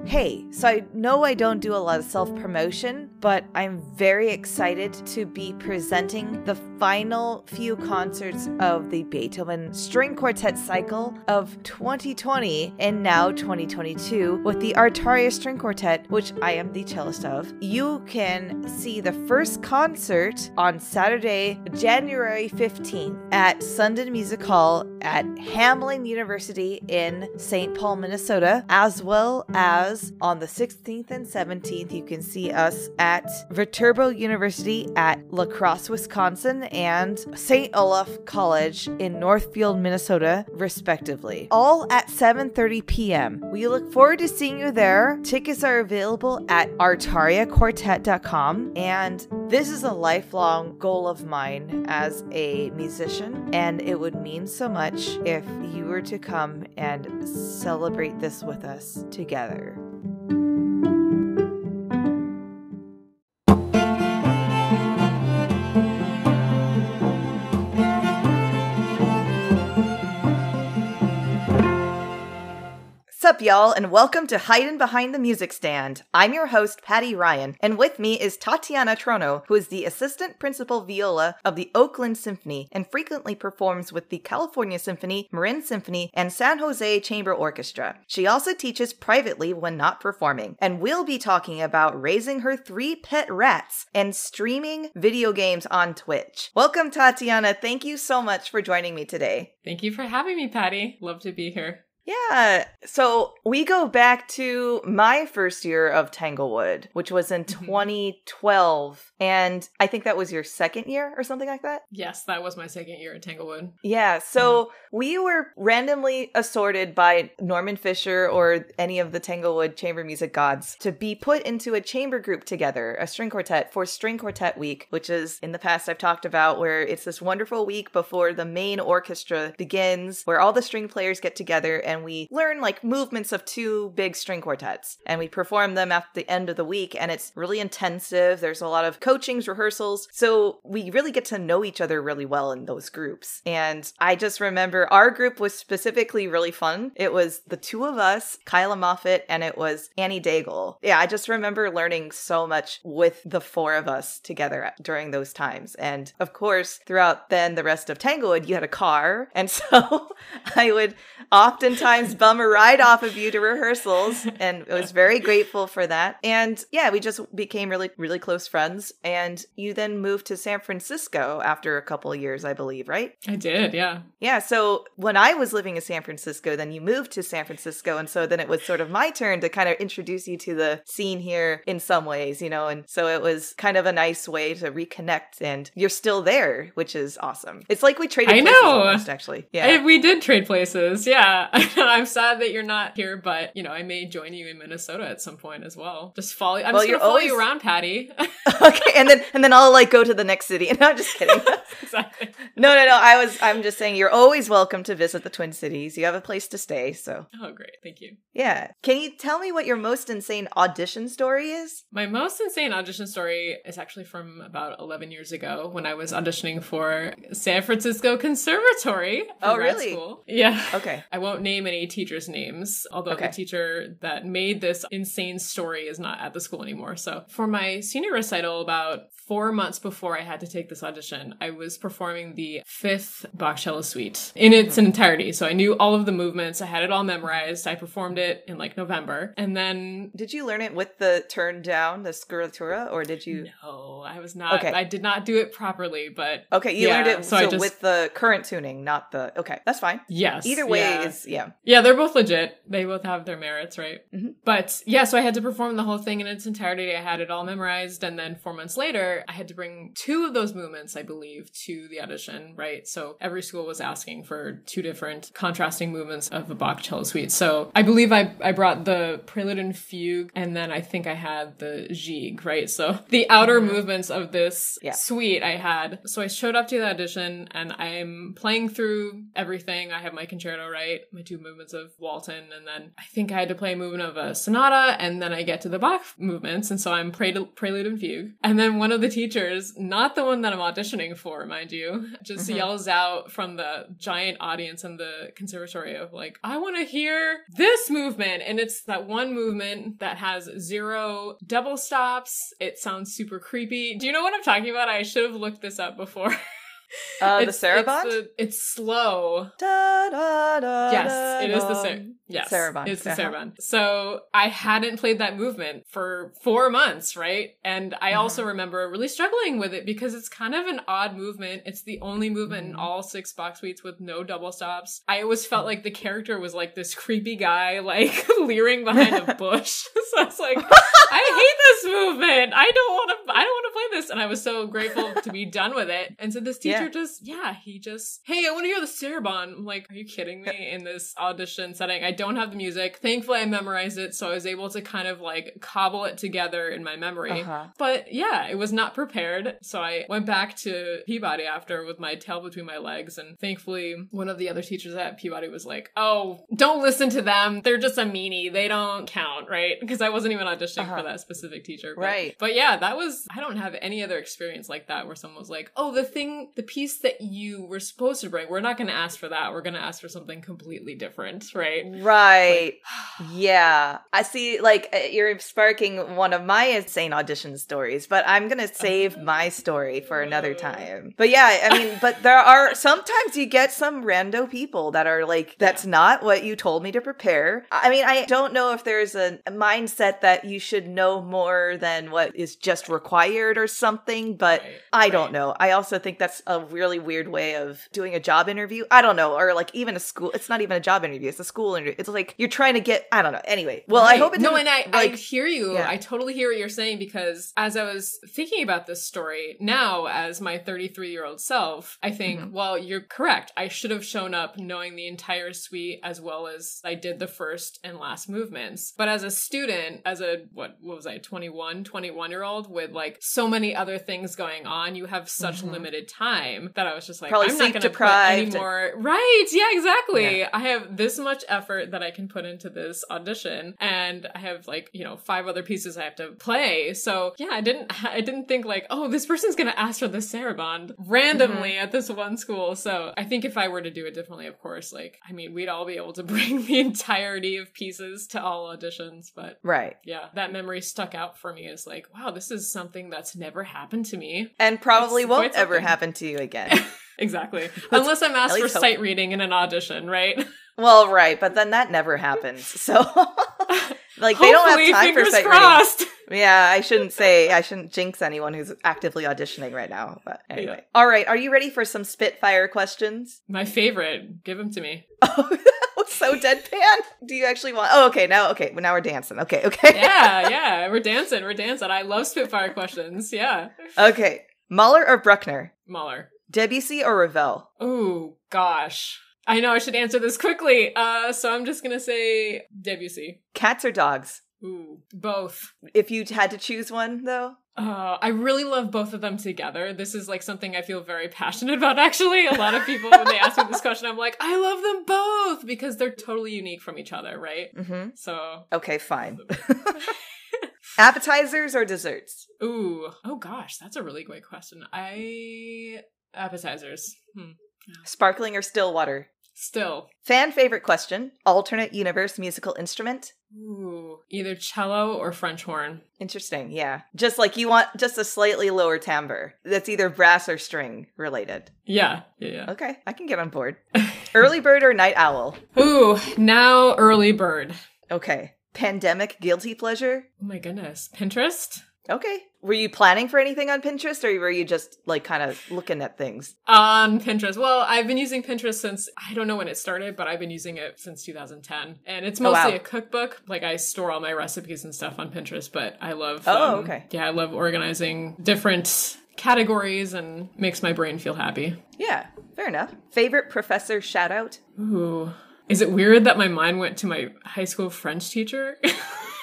Hey, so I know I don't do a lot of self-promotion, but I'm very excited to be presenting the final few concerts of the Beethoven String Quartet cycle of 2020 and now 2022 with the Artaria String Quartet, which I am the cellist of. You can see the first concert on Saturday, January 15th at Sundon Music Hall at Hamline University in St. Paul, Minnesota, as well as on the 16th and 17th, you can see us at Viterbo University at La Crosse, Wisconsin, and St. Olaf College in Northfield, Minnesota, respectively. All at 7:30 p.m. We look forward to seeing you there. Tickets are available at artariaquartet.com, and this is a lifelong goal of mine as a musician, and it would mean so much if you were to come and celebrate this with us together. Sup, y'all, and welcome to Hiding Behind the Music Stand. I'm your host, Patty Ryan, and with me is Tatiana Trono, who is the assistant principal viola of the Oakland Symphony and frequently performs with the California Symphony, Marin Symphony, and San Jose Chamber Orchestra. She also teaches privately when not performing, and we'll be talking about raising her 3 pet rats and streaming video games on Twitch. Welcome, Tatiana. Thank you so much for joining me today. Thank you for having me, Patty. Love to be here. Yeah, so we go back to my first year of Tanglewood, which was in 2012, and I think that was your second year or something like that? Yes, that was my second year at Tanglewood. Yeah, so we were randomly assorted by Norman Fisher or any of the Tanglewood chamber music gods to be put into a chamber group together, a string quartet, for String Quartet Week, which is, in the past I've talked about, where it's this wonderful week before the main orchestra begins, where all the string players get together and we learn like movements of 2 big string quartets, and we perform them at the end of the week, and it's really intensive. There's a lot of coachings, rehearsals, so we really get to know each other really well in those groups. And I just remember our group was specifically really fun. It was the 2 of us, Kyla Moffitt, and it was Annie Daigle. Yeah, I just remember learning so much with the 4 of us together during those times. And of course, throughout then the rest of Tanglewood, you had a car, and so I would oftentimes bum a ride off of you to rehearsals, and I was very grateful for that. And yeah, we just became really, really close friends. And you then moved to San Francisco after a couple of years, I believe, right? I did, yeah. Yeah, so when I was living in San Francisco, then you moved to San Francisco, and so then it was sort of my turn to kind of introduce you to the scene here in some ways, you know, and so it was kind of a nice way to reconnect, and you're still there, which is awesome. It's like we traded places almost, actually. Yeah, we did trade places, yeah. I'm sad that you're not here, but, you know, I may join you in Minnesota at some point as well. Just follow. I'm just gonna follow you around, Patty. Okay, and then I'll like go to the next city. No, I'm just kidding. Exactly. No. I'm just saying you're always welcome to visit the Twin Cities. You have a place to stay, so. Oh, great. Thank you. Yeah. Can you tell me what your most insane audition story is? My most insane audition story is actually from about 11 years ago when I was auditioning for San Francisco Conservatory for grad school. Yeah. Okay. I won't name any teachers' names, although the teacher that made this insane story is not at the school anymore. So for my senior recital, about 4 months before I had to take this audition, I was performing the 5th Bach Cello Suite in its entirety. So I knew all of the movements. I had it all memorized. I performed it in like November. And then... Did you learn it with the turn down, the scuratura, or did you... No, I was not. Okay. I did not do it properly, but... Okay, you learned it with the current tuning, not the... Okay, that's fine. Yes. Either way is... Yeah. Yeah, they're both legit. They both have their merits, right? Mm-hmm. But yeah, so I had to perform the whole thing in its entirety. I had it all memorized. And then 4 months later, I had to bring 2 of those movements, I believe, to the audition, right? So every school was asking for 2 different contrasting movements of a Bach cello suite. So I believe I brought the Prelude and Fugue, and then I think I had the Gigue, right? So the outer movements of this suite I had. So I showed up to the audition, and I'm playing through everything. I have my concerto, right? My 2 movements of Walton, and then I think I had to play a movement of a sonata, and then I get to the Bach movements, and so I'm Prelude and Fugue. And then one of the teachers, not the one that I'm auditioning for, mind you, just yells out from the giant audience in the conservatory of like, I want to hear this movement. And it's that one movement that has 0 double stops. It sounds super creepy. Do you know what I'm talking about? I should have looked this up before. The Sarabande? It's slow. Da, da, da, yes, it is the Sarabande. It's the Sarabande. So I hadn't played that movement for 4 months, right? And I also remember really struggling with it because it's kind of an odd movement. It's the only movement in all 6 Bach suites with no double stops. I always felt like the character was like this creepy guy, like leering behind a bush. So I was like, I hate this movement. I don't want to play this. And I was so grateful to be done with it. And so this teacher hey, I want to hear the Sarabande. I'm like, are you kidding me? In this audition setting, I don't have the music. Thankfully, I memorized it, so I was able to kind of like cobble it together in my memory. But yeah, it was not prepared. So I went back to Peabody after with my tail between my legs. And thankfully, one of the other teachers at Peabody was like, oh, don't listen to them. They're just a meanie. They don't count, right? Because I wasn't even auditioning for that specific teacher. But yeah, I don't have any other experience like that where someone was like, oh, the piece that you were supposed to bring, we're not going to ask for that. We're going to ask for something completely different, right? Right. Yeah. I see, like, you're sparking one of my insane audition stories, but I'm going to save my story for another time. But yeah, I mean, but there are, sometimes you get some rando people that are like, that's not what you told me to prepare. I mean, I don't know if there's a mindset that you should know more than what is just required or something, but I don't know. I also think that's a really weird way of doing a job interview. I don't know. Or like even a school, it's not even a job interview. It's a school interview. It's like you're trying to get, I don't know. Anyway, well, I hope it No, and I hear you. Yeah. I totally hear what you're saying because as I was thinking about this story now as my 33-year-old self, I think, well, you're correct. I should have shown up knowing the entire suite as well as I did the first and last movements. But as a student, as a, what was I, 21-year-old with like so many other things going on, you have such limited time that I was just like, probably I'm not going to put any more. Right. Yeah, exactly. Yeah. I have this much effort that I can put into this audition and I have like, 5 other pieces I have to play. So yeah, I didn't think like, oh, this person's going to ask for the Sarabande randomly at this one school. So I think if I were to do it differently, of course, like, I mean, we'd all be able to bring the entirety of pieces to all auditions, but yeah, that memory stuck out for me as like, wow, this is something that's never happened to me. And probably won't ever happen to you again. Exactly. Unless I'm asked for sight reading in an audition, right? Well, right. But then that never happens. So, like, they don't have time for sight reading. Yeah, I shouldn't jinx anyone who's actively auditioning right now. But anyway. Yeah. All right. Are you ready for some Spitfire questions? My favorite. Give them to me. Oh, that was so deadpan. Do you actually want... Oh, okay. Now we're dancing. Okay. Yeah. We're dancing. I love Spitfire questions. Yeah. Okay. Mahler or Bruckner? Mahler. Debussy or Ravel? Oh, gosh. I know I should answer this quickly. So I'm just going to say Debussy. Cats or dogs? Ooh, both. If you had to choose one, though? I really love both of them together. This is like something I feel very passionate about, actually. A lot of people, when they ask me this question, I'm like, I love them both because they're totally unique from each other, right? So. Okay, fine. Appetizers or desserts? Ooh. Oh, gosh. That's a really great question. Appetizers. Sparkling or still water? Still. Fan favorite question. Alternate universe musical instrument? Ooh. Either cello or French horn. Interesting, yeah. Just like you want just a slightly lower timbre. That's either brass or string related. Yeah. Okay, I can get on board. Early bird or night owl? Ooh, now early bird. Okay. Pandemic guilty pleasure? Oh my goodness. Pinterest? Okay. Were you planning for anything on Pinterest, or were you just like kind of looking at things? On Pinterest. Well, I've been using Pinterest since, I don't know when it started, but I've been using it since 2010. And it's mostly a cookbook. Like I store all my recipes and stuff on Pinterest, but I love... okay. Yeah, I love organizing different categories and makes my brain feel happy. Yeah, fair enough. Favorite professor shout out? Ooh. Is it weird that my mind went to my high school French teacher?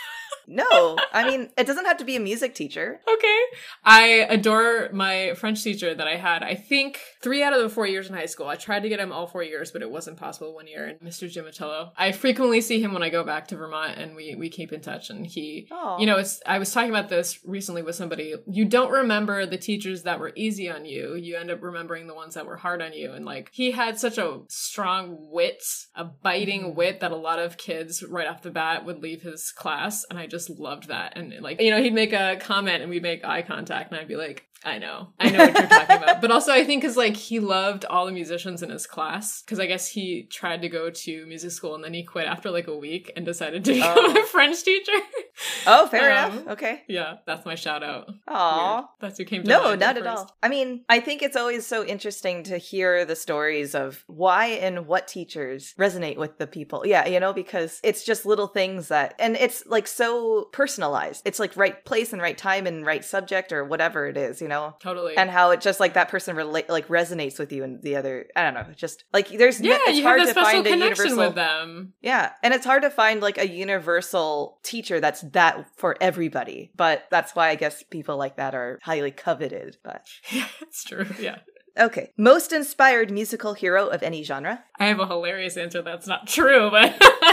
No, I mean, it doesn't have to be a music teacher. Okay. I adore my French teacher that I had, I think 3 out of the 4 years in high school. I tried to get him all 4 years, but it wasn't possible one year. And Mr. Gimatello, I frequently see him when I go back to Vermont, and we keep in touch. And he, I was talking about this recently with somebody. You don't remember the teachers that were easy on you. You end up remembering the ones that were hard on you. And like, he had such a strong wit, a biting wit that a lot of kids right off the bat would leave his class. And I just loved that. And like, he'd make a comment and we'd make eye contact and I'd be like, I know what you're talking about. But also I think because like he loved all the musicians in his class, because I guess he tried to go to music school and then he quit after like a week and decided to become a French teacher. Oh, fair enough. Okay. Yeah, that's my shout out. Aw. That's who came to mind. No, not at all. I mean, I think it's always so interesting to hear the stories of why and what teachers resonate with the people. Yeah, because it's just little things that, and it's like so personalized. It's like right place and right time and right subject or whatever it is, Totally. And how it just like that person resonates with you and the other, I don't know, just like there's it's you hard have to find a connection universal with them. Yeah, and it's hard to find like a universal teacher that's that for everybody. But that's why I guess people like that are highly coveted. But yeah, it's true. Yeah. Okay. Most inspired musical hero of any genre? I have a hilarious answer that's not true, but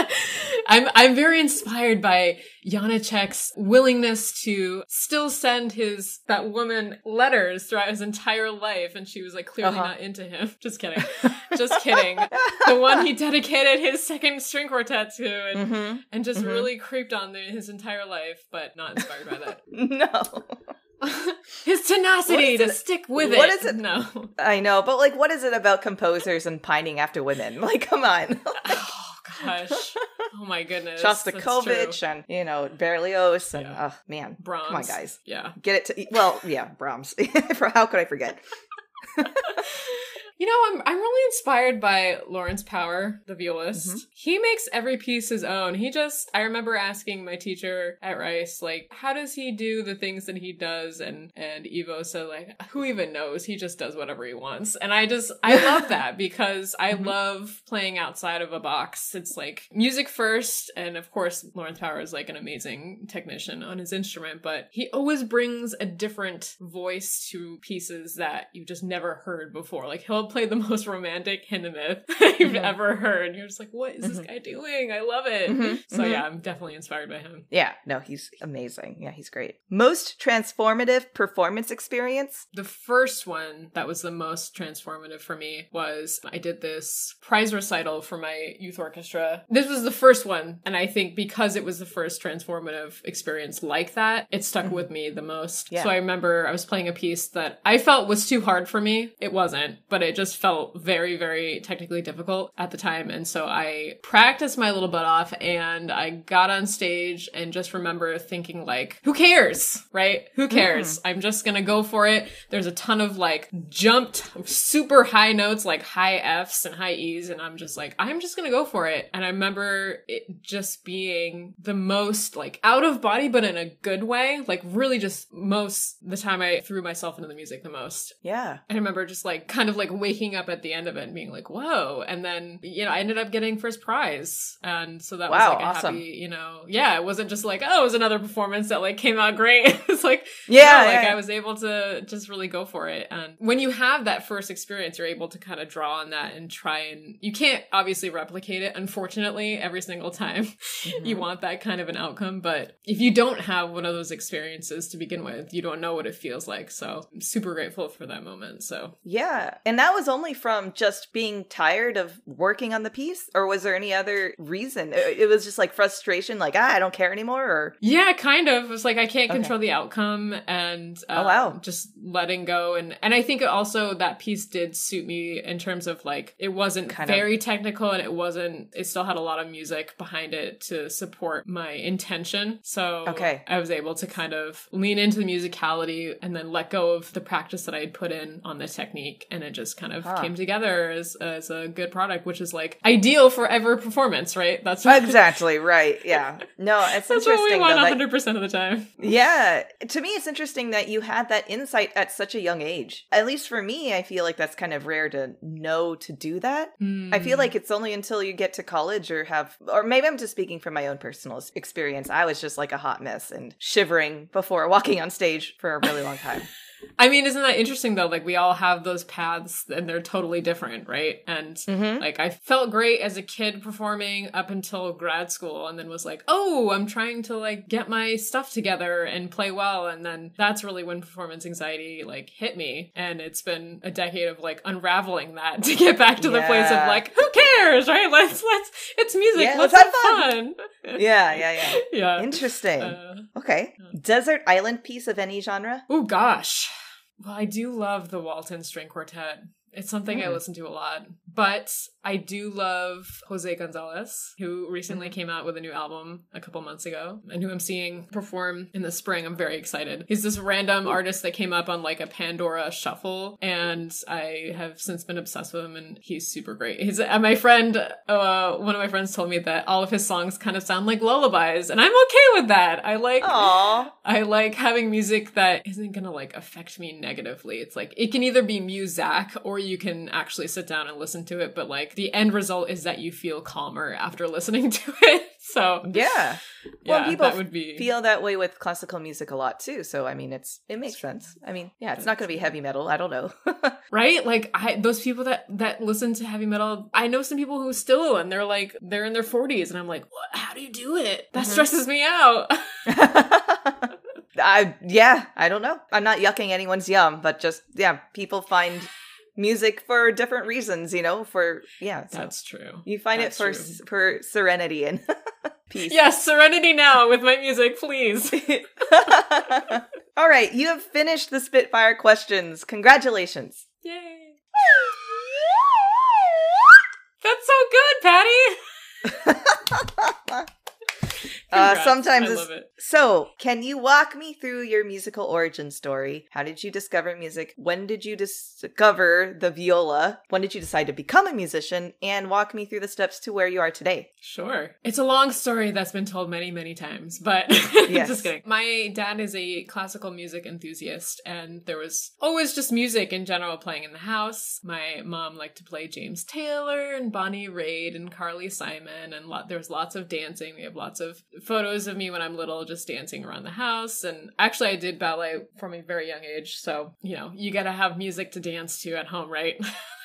I'm very inspired by Janacek's willingness to still send that woman letters throughout his entire life, and she was like clearly not into him. Just kidding. Just kidding. The one he dedicated his second string quartet to and just really creeped on his entire life, but not inspired by that. No. His tenacity to stick with it. What is it? No. I know, but like, what is it about composers and pining after women? Like, come on. Oh, gosh. Oh, my goodness. Shostakovich and, Berlioz and, man. Brahms. Come on, guys. Yeah. Get it to, Brahms. How could I forget? I'm really inspired by Lawrence Power, the violist. He makes every piece his own. I remember asking my teacher at Rice, like, how does he do the things that he does? And Ivo said, like, who even knows? He just does whatever he wants. And I love that because I love playing outside of a box. It's like music first. And of course, Lawrence Power is like an amazing technician on his instrument, but he always brings a different voice to pieces that you've just never heard before. Like he'll play the most romantic Hindemith you've ever heard. You're just like, what is this guy doing? I love it. So yeah, I'm definitely inspired by him. Yeah, no, he's amazing. Yeah, he's great. Most transformative performance experience? The first one that was the most transformative for me was I did this prize recital for my youth orchestra. This was the first one, and I think because it was the first transformative experience like that, it stuck with me the most. Yeah. So I remember I was playing a piece that I felt was too hard for me. It wasn't, but it just felt very, very technically difficult at the time. And so I practiced my little butt off and I got on stage and just remember thinking like, who cares, right? Who cares? I'm just gonna go for it. There's a ton of like jumped super high notes, like high Fs and high Es. And I'm just like, I'm just gonna go for it. And I remember it just being the most like out of body, but in a good way. Like really just the time I threw myself into the music the most. Yeah. I remember just like kind of like waking up at the end of it and being like, whoa. And then, I ended up getting first prize. And so that was like a awesome. happy, it wasn't just like, oh, it was another performance that like came out great. It's like, I was able to just really go for it. And when you have that first experience, you're able to kind of draw on that and you can't obviously replicate it, unfortunately, every single time you want that kind of an outcome. But if you don't have one of those experiences to begin with, you don't know what it feels like. So I'm super grateful for that moment. So yeah. And that was only from just being tired of working on the piece, or was there any other reason? It was just like frustration, like, I don't care anymore, or? Yeah, kind of. It was like, I can't control the outcome and just letting go. And I think also that piece did suit me in terms of like, it wasn't very technical and it still had a lot of music behind it to support my intention. So I was able to kind of lean into the musicality and then let go of the practice that I had put in on the technique. And it just kind of came together as a good product, which is like ideal for every performance, right? That's exactly right. Yeah. No, it's that's interesting. What we want 100% of the time. Yeah. To me, it's interesting that you had that insight at such a young age. At least for me, I feel like that's kind of rare to know to do that. I feel like it's only until you get to college or maybe I'm just speaking from my own personal experience. I was just like a hot mess and shivering before walking on stage for a really long time. I mean, isn't that interesting though? Like we all have those paths and they're totally different, right? And like I felt great as a kid performing up until grad school and then was like, oh, I'm trying to like get my stuff together and play well. And then that's really when performance anxiety like hit me. And it's been a decade of like unraveling that to get back to the place of like, who cares, right? Let's it's music. Yeah, let's have fun. Yeah. Interesting. Okay. Desert island piece of any genre? Oh gosh. Well, I do love the Walton String Quartet. It's something I listen to a lot. But I do love Jose Gonzalez, who recently came out with a new album a couple months ago, and who I'm seeing perform in the spring. I'm very excited. He's this random artist that came up on like a Pandora shuffle, and I have since been obsessed with him, and he's super great. My friend, one of my friends told me that all of his songs kind of sound like lullabies, and I'm okay with that. I like having music that isn't gonna like affect me negatively. It's like, it can either be music or you can actually sit down and listen to it, but like the end result is that you feel calmer after listening to it. So yeah, well, people that would be... feel that way with classical music a lot too. So I mean, it makes sense. I mean, yeah, it's not going to be heavy metal. I don't know, right? Like those people that listen to heavy metal, I know some people who still, and they're in their 40s, and I'm like, what? How do you do it? That stresses me out. I don't know. I'm not yucking anyone's yum, but just people find music for different reasons, so that's true. You find it for serenity and peace. Yes, serenity now with my music, please. All right, you have finished the Spitfire questions. Congratulations. Yay. That's so good, Patty. Sometimes I love it. So, can you walk me through your musical origin story? How did you discover music? When did you discover the viola? When did you decide to become a musician? And walk me through the steps to where you are today. Sure. It's a long story that's been told many, many times, but yes. Just kidding. My dad is a classical music enthusiast, and there was always just music in general playing in the house. My mom liked to play James Taylor and Bonnie Raitt and Carly Simon, and there was lots of dancing. We have lots of photos of me when I'm little just dancing around the house. And actually I did ballet from a very young age, so you gotta have music to dance to at home, right?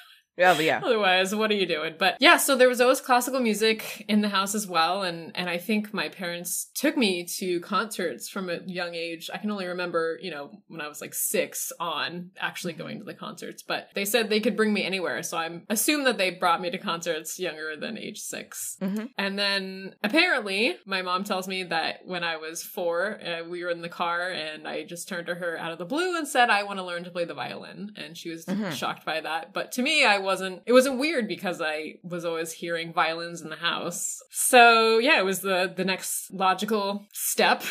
Yeah. Otherwise, what are you doing? But yeah, so there was always classical music in the house as well. And I think my parents took me to concerts from a young age. I can only remember, when I was like 6 on actually going to the concerts, but they said they could bring me anywhere. So I assume that they brought me to concerts younger than age 6. Mm-hmm. And then apparently my mom tells me that when I was 4, we were in the car and I just turned to her out of the blue and said, I want to learn to play the violin. And she was shocked by that. But to me, it wasn't weird because I was always hearing violins in the house. So yeah, it was the next logical step.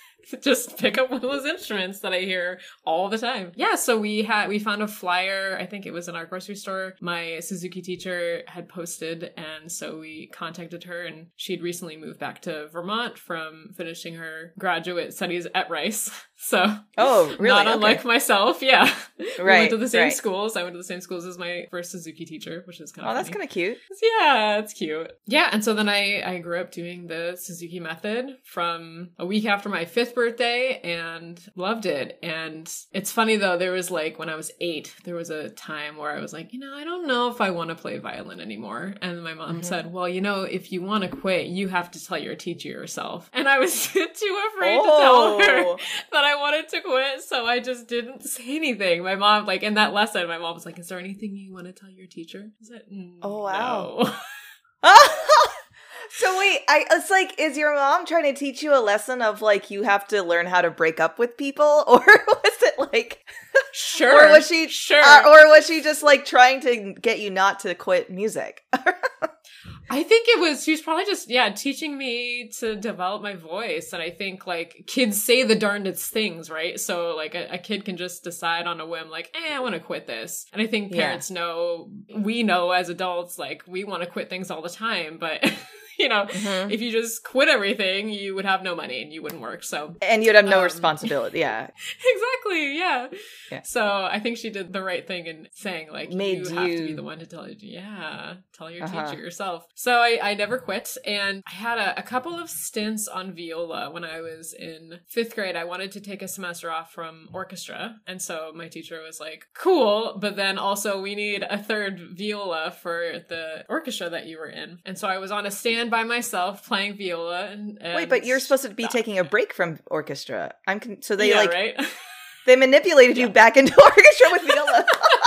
Just pick up one of those instruments that I hear all the time. Yeah, so we found a flyer, I think it was in our grocery store, my Suzuki teacher had posted, and so we contacted her, and she'd recently moved back to Vermont from finishing her graduate studies at Rice. So, really? Not unlike myself, yeah. Right, we went to the same schools. I went to the same schools as my first Suzuki teacher, which is kind of funny. That's kind of cute. Yeah, it's cute. Yeah, and so then I grew up doing the Suzuki method from a week after my 5th birthday and loved it. And it's funny though, there was like, when I was 8, there was a time where I was like, I don't know if I want to play violin anymore. And my mom said, well, if you want to quit, you have to tell your teacher yourself. And I was too afraid to tell her that I wanted to quit, so I just didn't say anything. My mom, like, in that lesson, my mom was like, is there anything you want to tell your teacher? I said, oh, wow. No. So wait, it's like, is your mom trying to teach you a lesson of, like, you have to learn how to break up with people? Or was it, like... Sure. Or was she or was she just, like, trying to get you not to quit music? I think she was probably just, teaching me to develop my voice. And I think like kids say the darndest things, right? So like a kid can just decide on a whim, like, I want to quit this. And I think parents know, we know as adults, like we want to quit things all the time, but if you just quit everything, you would have no money and you wouldn't work. So, and you'd have no responsibility. Yeah, exactly. Yeah. So I think she did the right thing in saying like, you have to be the one to tell your teacher yourself. So I never quit. And I had a couple of stints on viola when I was in 5th grade. I wanted to take a semester off from orchestra. And so my teacher was like, cool, but then also we need a 3rd viola for the orchestra that you were in. And so I was on a stand by myself playing viola. And wait, but you're supposed to be taking a break from orchestra. So they right? They manipulated you back into orchestra with viola.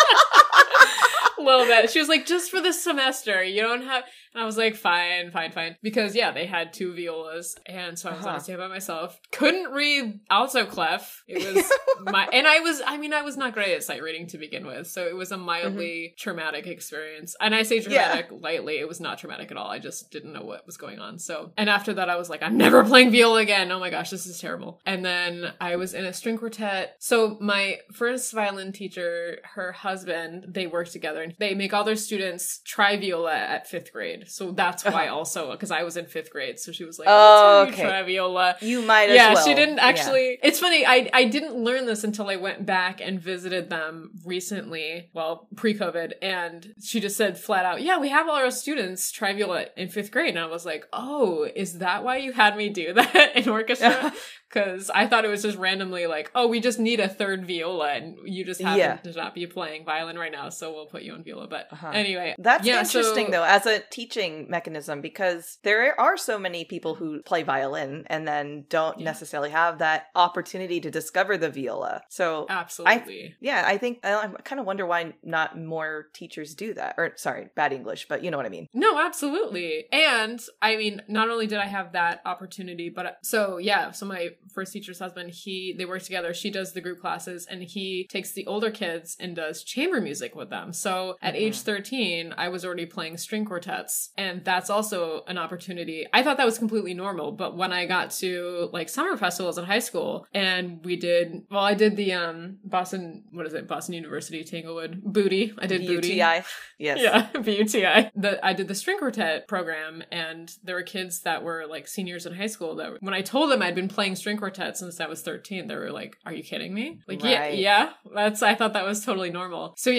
A little bit. She was like, just for this semester, you don't have... And I was like, fine. Because, they had 2 violas. And so I was on a stand by myself. Couldn't read alto clef. It was and I was not great at sight reading to begin with. So it was a mildly traumatic experience. And I say traumatic lightly. It was not traumatic at all. I just didn't know what was going on. So, and after that, I was like, I'm never playing viola again. Oh my gosh, this is terrible. And then I was in a string quartet. So my first violin teacher, her husband, they work together and they make all their students try viola at 5th grade. So that's why also, because I was in 5th grade. So she was like, let's try viola. You might as well. Yeah, she didn't actually. Yeah. It's funny. I didn't learn this until I went back and visited them recently, pre-COVID. And she just said flat out, we have all our students try viola in 5th grade. And I was like, oh, is that why you had me do that in orchestra? Because I thought it was just randomly like, we just need a 3rd viola and you just happen to not be playing violin right now, so we'll put you on viola. But anyway. That's interesting though, as a teaching mechanism, because there are so many people who play violin and then don't necessarily have that opportunity to discover the viola. So absolutely. I think I kind of wonder why not more teachers do that. Or sorry, bad English, but you know what I mean. No, absolutely. And I mean, not only did I have that opportunity, but so my first teacher's husband, they work together. She does the group classes and he takes the older kids and does chamber music with them. So at age 13, I was already playing string quartets, and that's also an opportunity. I thought that was completely normal, but when I got to like summer festivals in high school and I did the Boston University Tanglewood Booty. I did Booty. BUTI. Yes. Yeah, BUTI. I did the string quartet program, and there were kids that were like seniors in high school that when I told them I'd been playing string quartet since I was 13, they were like, are you kidding me? Like, right. I thought that was totally normal. So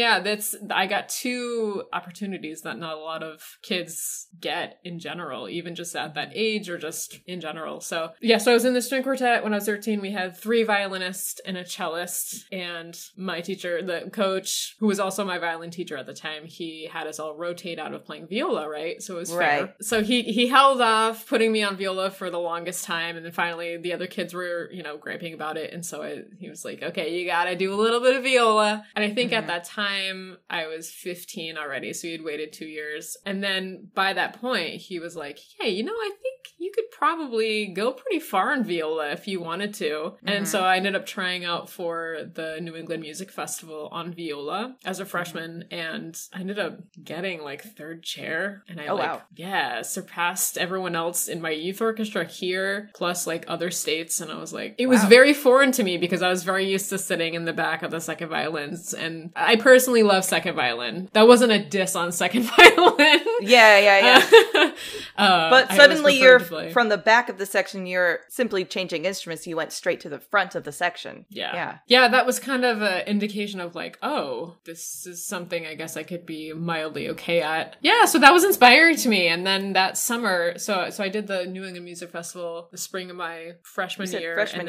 I got 2 opportunities that not a lot of kids get in general, even just at that age or just in general. So so I was in the string quartet when I was 13. We had 3 violinists and a cellist, and my teacher, the coach, who was also my violin teacher at the time, he had us all rotate out of playing viola, right? So it was fair. So he held off putting me on viola for the longest time, and then finally the other kids were, griping about it. And so he was like, okay, you gotta do a little bit of viola. And I think at that time I was 15 already. So he had waited 2 years. And then by that point, he was like, hey, I think you could probably go pretty far in viola if you wanted to. And so I ended up trying out for the New England Music Festival on viola as a freshman. And I ended up getting like 3rd chair. And I surpassed everyone else in my youth orchestra here, plus like other states. And I was like, it was very foreign to me because I was very used to sitting in the back of the second violins. And I personally love second violin. That wasn't a diss on second violin. Yeah. But suddenly you're from the back of the section, you're simply changing instruments. You went straight to the front of the section. Yeah, that was kind of an indication of like, oh, this is something I guess I could be mildly okay at. Yeah, so that was inspiring to me. And then that summer, so I did the New England Music Festival the spring of my freshman year. And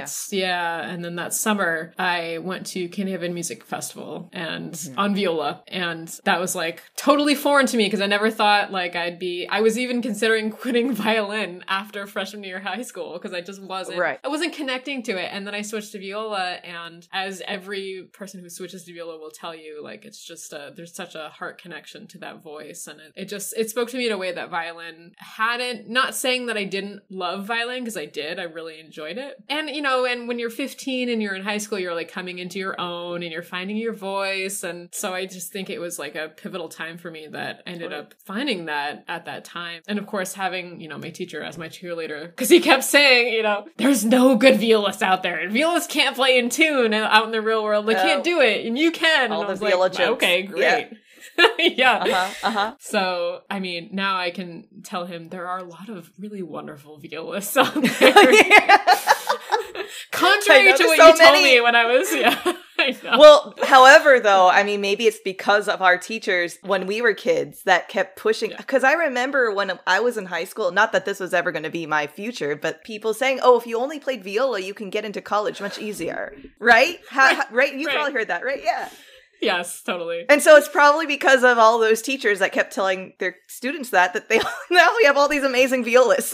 then that summer I went to Canhaven Music Festival and on viola. And that was like totally foreign to me because I never thought like I was even considering quitting violin after freshman year of high school because I just wasn't, I wasn't connecting to it. And then I switched to viola, and as every person who switches to viola will tell you, like, it's just there's such a heart connection to that voice. And it spoke to me in a way that violin hadn't, not saying that I didn't love violin because I did, I really enjoyed it. And, and when you're 15 and you're in high school, you're like coming into your own and you're finding your voice. And so I just think it was like a pivotal time for me that I ended up finding that at that time. And of course, having, you know, my teacher as my cheerleader, because he kept saying, you know, there's no good violists out there. And violists can't play in tune out in the real world. They can't do it. And you can. All and I the was viola like, jokes. okay, great. Yeah. Yeah. So, I mean, now I can tell him there are a lot of really wonderful violists out there. Contrary to what you told me when I was, I know. Well, however, though, I mean, maybe it's because of our teachers when we were kids that kept pushing. Because I remember when I was in high school, not that this was ever going to be my future, but people saying, oh, if you only played viola, you can get into college much easier. Right? Right? You probably heard that, right? Yeah. Yes, totally. And so it's probably because of all those teachers that kept telling their students that they now we have all these amazing violists.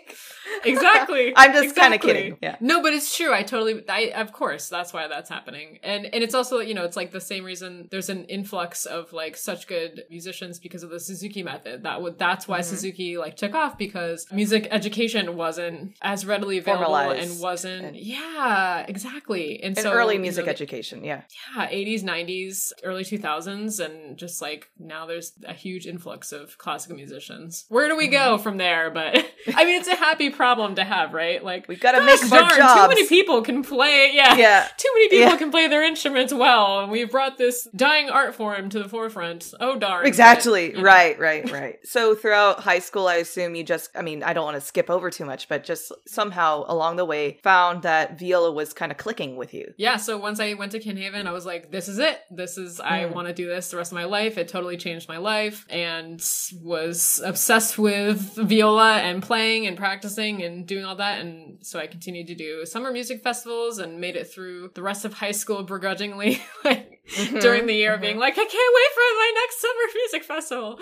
Exactly. I'm just kind of kidding. Yeah. No, but it's true. Of course, that's why that's happening. And it's also, you know, it's like the same reason there's an influx of like such good musicians because of the Suzuki method. That's why Suzuki like took off, because music education wasn't as readily available formalized and wasn't. Yeah, exactly. And so early music education. Yeah. Yeah. 80s, 90s, early 2000s. And just like now there's a huge influx of classical musicians. Where do we go from there? But I mean, it's a happy problem to have, right? Like, we gotta make more jobs. Too many people can play. Yeah. Too many people can play their instruments well, and we've brought this dying art form to the forefront. Oh darn! Exactly. But, right. So throughout high school, I assume you just, I mean, I don't want to skip over too much, but just somehow along the way found that viola was kind of clicking with you. Yeah. So once I went to Kinhaven, I was like, this is it. I want to do this the rest of my life. It totally changed my life, and was obsessed with viola and playing and practicing and doing all that. And so I continued to do summer music festivals and made it through the rest of high school begrudgingly, like during the year, being like, I can't wait for my next summer music festival.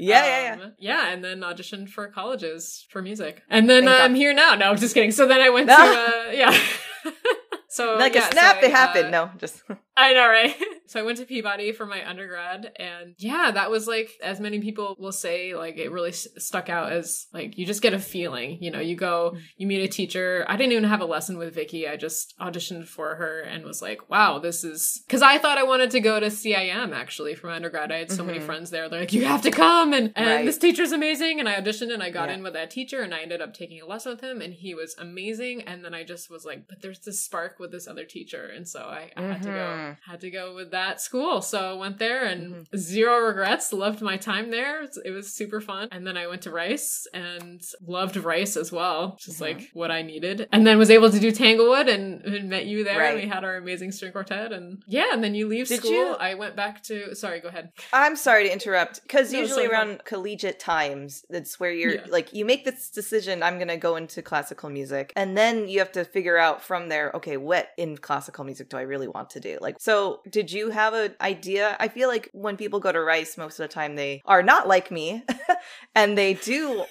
Yeah. And then auditioned for colleges for music. And then I'm here now. No, just kidding. So then I went to, So like a snap, it happened. No, just I know, right? So I went to Peabody for my undergrad, and yeah, that was like, as many people will say, like it really stuck out as like you just get a feeling. You know, you go, you meet a teacher. I didn't even have a lesson with Vicky. I just auditioned for her and was like, wow, this is, because I thought I wanted to go to CIM actually for my undergrad. I had so many friends there. They're like, you have to come, and this teacher's amazing. And I auditioned and I got in with that teacher, and I ended up taking a lesson with him, and he was amazing. And then I just was like, but there's this spark with this other teacher, and so I had to go with that school. So I went there and zero regrets. Loved my time there. It was super fun. And then I went to Rice and loved Rice as well, just like what I needed. And then was able to do Tanglewood and met you there. And we had our amazing string quartet. And and then you leave school. I went back to, sorry, go ahead. I'm sorry to interrupt, because usually around collegiate times, that's where you're like, you make this decision, I'm going to go into classical music. And then you have to figure out from there, okay, what in classical music do I really want to do? Like, so did you have an idea? I feel like when people go to Rice, most of the time they are not like me and they do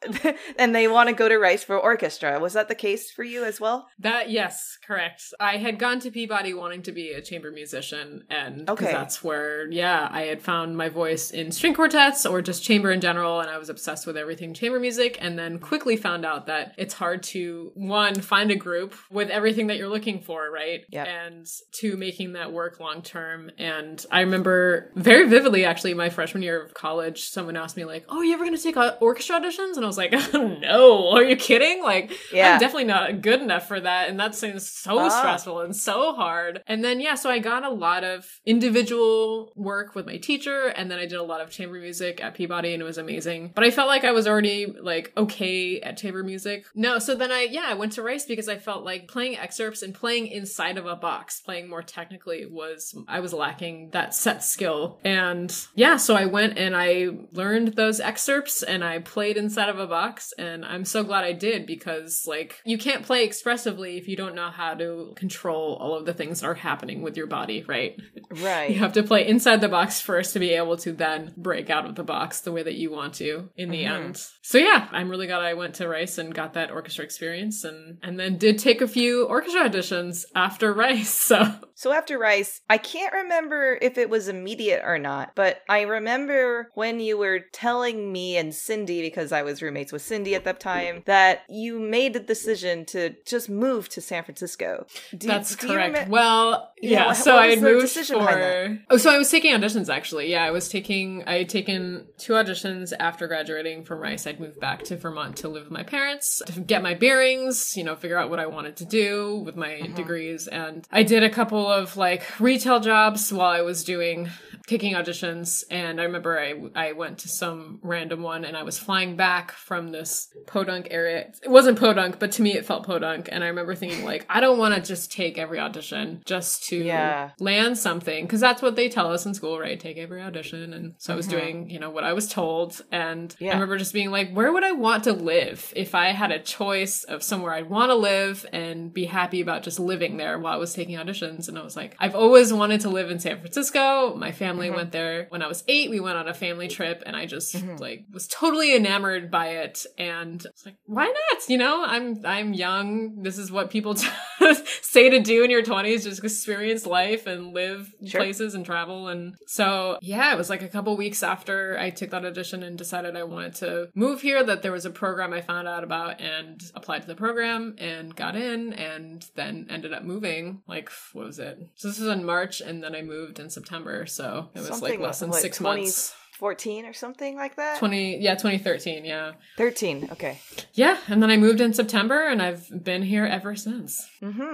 and they want to go to Rice for orchestra. Was that the case for you as well? Yes, correct. I had gone to Peabody wanting to be a chamber musician, and that's where, I had found my voice in string quartets or just chamber in general, and I was obsessed with everything chamber music, and then quickly found out that it's hard to, one, find a group with everything that you're looking for, right? Yeah. And two, making that work long term. And I remember very vividly, actually, my freshman year of college, someone asked me like, oh, are you ever going to take orchestra auditions? And I was like, no, are you kidding? Like, I'm definitely not good enough for that. And that seems so stressful and so hard. And then, so I got a lot of individual work with my teacher. And then I did a lot of chamber music at Peabody, and it was amazing. But I felt like I was already like okay at chamber music. No, so then I went to Rice because I felt like playing excerpts and playing inside of a box, playing more technically I was lacking that set skill. And so I went and I learned those excerpts and I played inside of a box, and I'm so glad I did, because like you can't play expressively if you don't know how to control all of the things that are happening with your body, right? Right. You have to play inside the box first to be able to then break out of the box the way that you want to in the end. So I'm really glad I went to Rice and got that orchestra experience, and then did take a few orchestra auditions after Rice. So after Rice, I can't remember if it was immediate or not, but I remember when you were telling me and Cindy, because I was roommates with Cindy at that time, that you made the decision to just move to San Francisco. That's correct. Well, yeah. So I had moved for. Oh, so I was taking auditions actually. Yeah, I had taken 2 auditions after graduating from Rice. I'd moved back to Vermont to live with my parents, to get my bearings, figure out what I wanted to do with my degrees. And I did a couple of like retail jobs while I was taking auditions. And I remember I went to some random one and I was flying back from this podunk area. It wasn't podunk, but to me it felt podunk. And I remember thinking like, I don't want to just take every audition just to land something. Cause that's what they tell us in school, right? Take every audition. And so I was doing, what I was told. And I remember just being like, where would I want to live if I had a choice of somewhere I'd want to live and be happy about just living there while I was taking auditions? And I was like, I've always wanted to live in San Francisco. My family went there when I was 8. We went on a family trip and I just like was totally enamored by it. And I was like, why not? I'm young. This is what people say to do in your 20s, just experience life and live places and travel. And so, yeah, it was like a couple weeks after I took that audition and decided I wanted to move here that there was a program I found out about and applied to the program and got in and then ended up moving. Like, what was it? So this was in March and then I moved in September. So it was something like less than 6 months. 14 or something like that? 2013, yeah. 13, okay. Yeah, and then I moved in September, and I've been here ever since.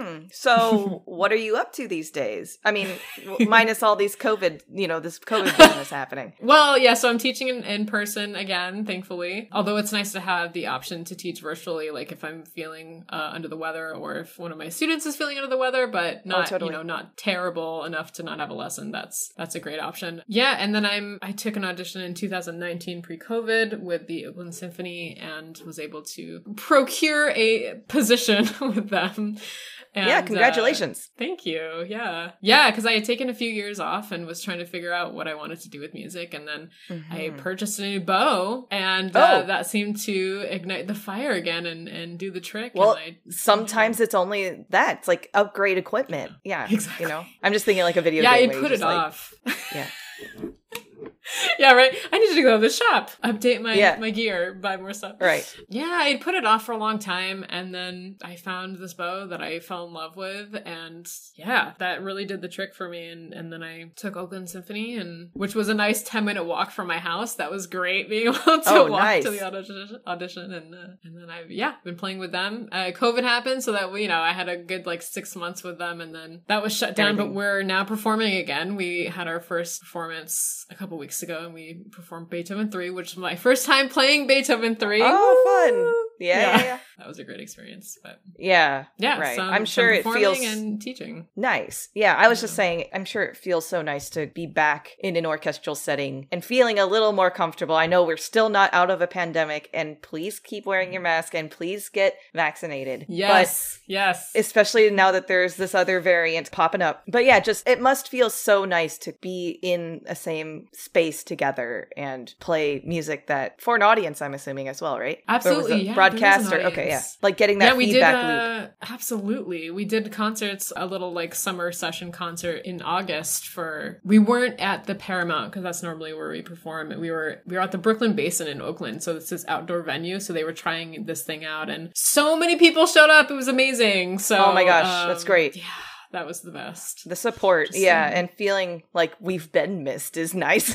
So, what are you up to these days? I mean, minus all these COVID, this COVID business happening. Well, yeah, so I'm teaching in person again, thankfully. Although it's nice to have the option to teach virtually, like if I'm feeling under the weather, or if one of my students is feeling under the weather, but not, not terrible enough to not have a lesson. That's a great option. Yeah, and then I took an audition in 2019 pre-COVID with the Oakland Symphony and was able to procure a position with them. And, yeah, congratulations. Thank you. Yeah. Yeah, because I had taken a few years off and was trying to figure out what I wanted to do with music. And then I purchased a new bow and that seemed to ignite the fire again and do the trick. Well, sometimes it's only that. It's like upgrade equipment. Yeah. Exactly. I'm just thinking like a video game. Yeah, I put it off. Yeah. Yeah, right. I need to go to the shop, update my gear, buy more stuff. Right. Yeah, I'd put it off for a long time, and then I found this bow that I fell in love with, and yeah, that really did the trick for me. And then I took Oakland Symphony, which was a nice 10-minute walk from my house. That was great, being able to walk to the audition, and then I've been playing with them. COVID happened, so that I had a good 6 months with them, and then that was shut down. But we're now performing again. We had our first performance a couple weeks ago, and we performed Beethoven 3, which was my first time playing Beethoven 3. Oh, fun. Yeah. That was a great experience. But yeah, right. I'm sure it feels and teaching nice. Yeah, I was just saying, I'm sure it feels so nice to be back in an orchestral setting and feeling a little more comfortable. I know we're still not out of a pandemic, and please keep wearing your mask and please get vaccinated. Yes, yes. Especially now that there's this other variant popping up. But yeah, just it must feel so nice to be in a same space together and play music that for an audience, I'm assuming as well, right? Absolutely. Yeah. Broadcast or okay, yeah, like getting that feedback loop. Absolutely, we did concerts, a little summer session concert in August. We weren't at the Paramount because that's normally where we perform. We were at the Brooklyn Basin in Oakland, so this is outdoor venue. So they were trying this thing out, and so many people showed up. It was amazing. So oh my gosh, that's great. Yeah. That was the best. The support, and feeling like we've been missed is nice.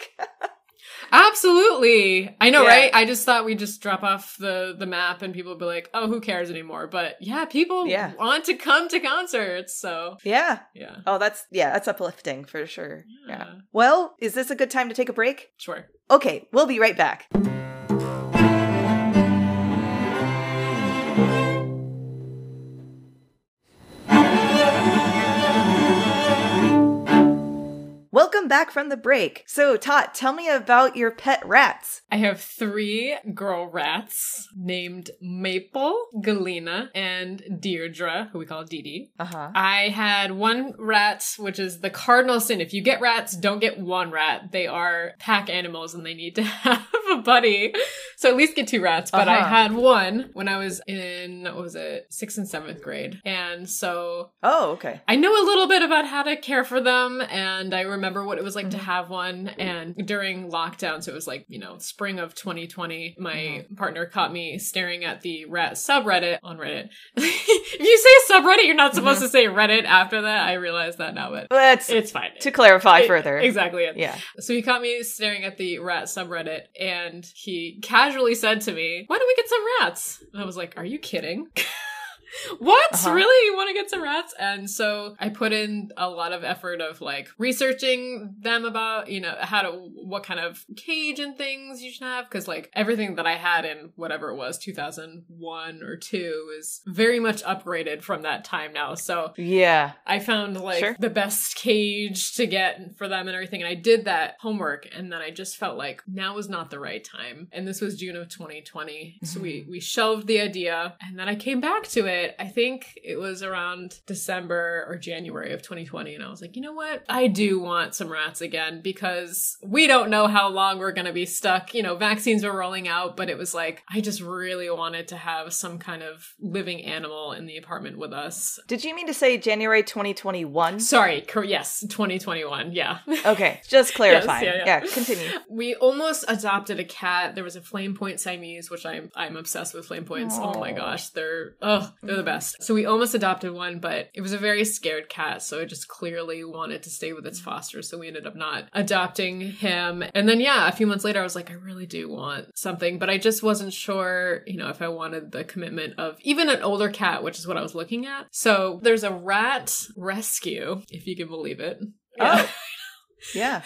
Absolutely. I know, right? I just thought we'd just drop off the map and people would be like, oh, who cares anymore? But yeah, people want to come to concerts. So yeah. Oh, that's uplifting for sure. Yeah. Well, is this a good time to take a break? Sure. Okay, we'll be right back. Welcome back from the break. So, Tot, tell me about your pet rats. I have 3 girl rats named Maple, Galena, and Deirdre, who we call Dee Dee. I had 1 rat, which is the cardinal sin. If you get rats, don't get 1 rat. They are pack animals and they need to have a buddy. So at least get 2 rats. But I had one when I was in, what was it, 6th and 7th grade. And so I know a little bit about how to care for them. And I remember what it was like to have one. And during lockdown, so it was like, spring of 2020, my partner caught me staring at the rat subreddit on Reddit. If you say subreddit, you're not supposed to say Reddit after that. I realize that now, but it's fine. To clarify further. Exactly. Yeah. So he caught me staring at the rat subreddit and he casually said to me, "Why don't we get some rats?" And I was like, "Are you kidding?" What? Really? You want to get some rats? And so I put in a lot of effort of like researching them about, what kind of cage and things you should have. Cause like everything that I had in whatever it was, 2001 or 2 is very much upgraded from that time now. So yeah, I found like the best cage to get for them and everything. And I did that homework. And then I just felt like now was not the right time. And this was June of 2020. So we shelved the idea and then I came back to it. I think it was around December or January of 2020. And I was like, you know what? I do want some rats again because we don't know how long we're going to be stuck. Vaccines were rolling out, but it was like, I just really wanted to have some kind of living animal in the apartment with us. Did you mean to say January 2021? Sorry. Yes. 2021. Yeah. Okay. Just clarifying. Yes, yeah, continue. We almost adopted a cat. There was a flame point Siamese, which I'm obsessed with flame points. Oh my gosh. They're the best. So we almost adopted one, but it was a very scared cat. So it just clearly wanted to stay with its foster. So we ended up not adopting him. And then, a few months later, I was like, I really do want something, but I just wasn't sure, if I wanted the commitment of even an older cat, which is what I was looking at. So there's a rat rescue, if you can believe it. Yeah. Yeah.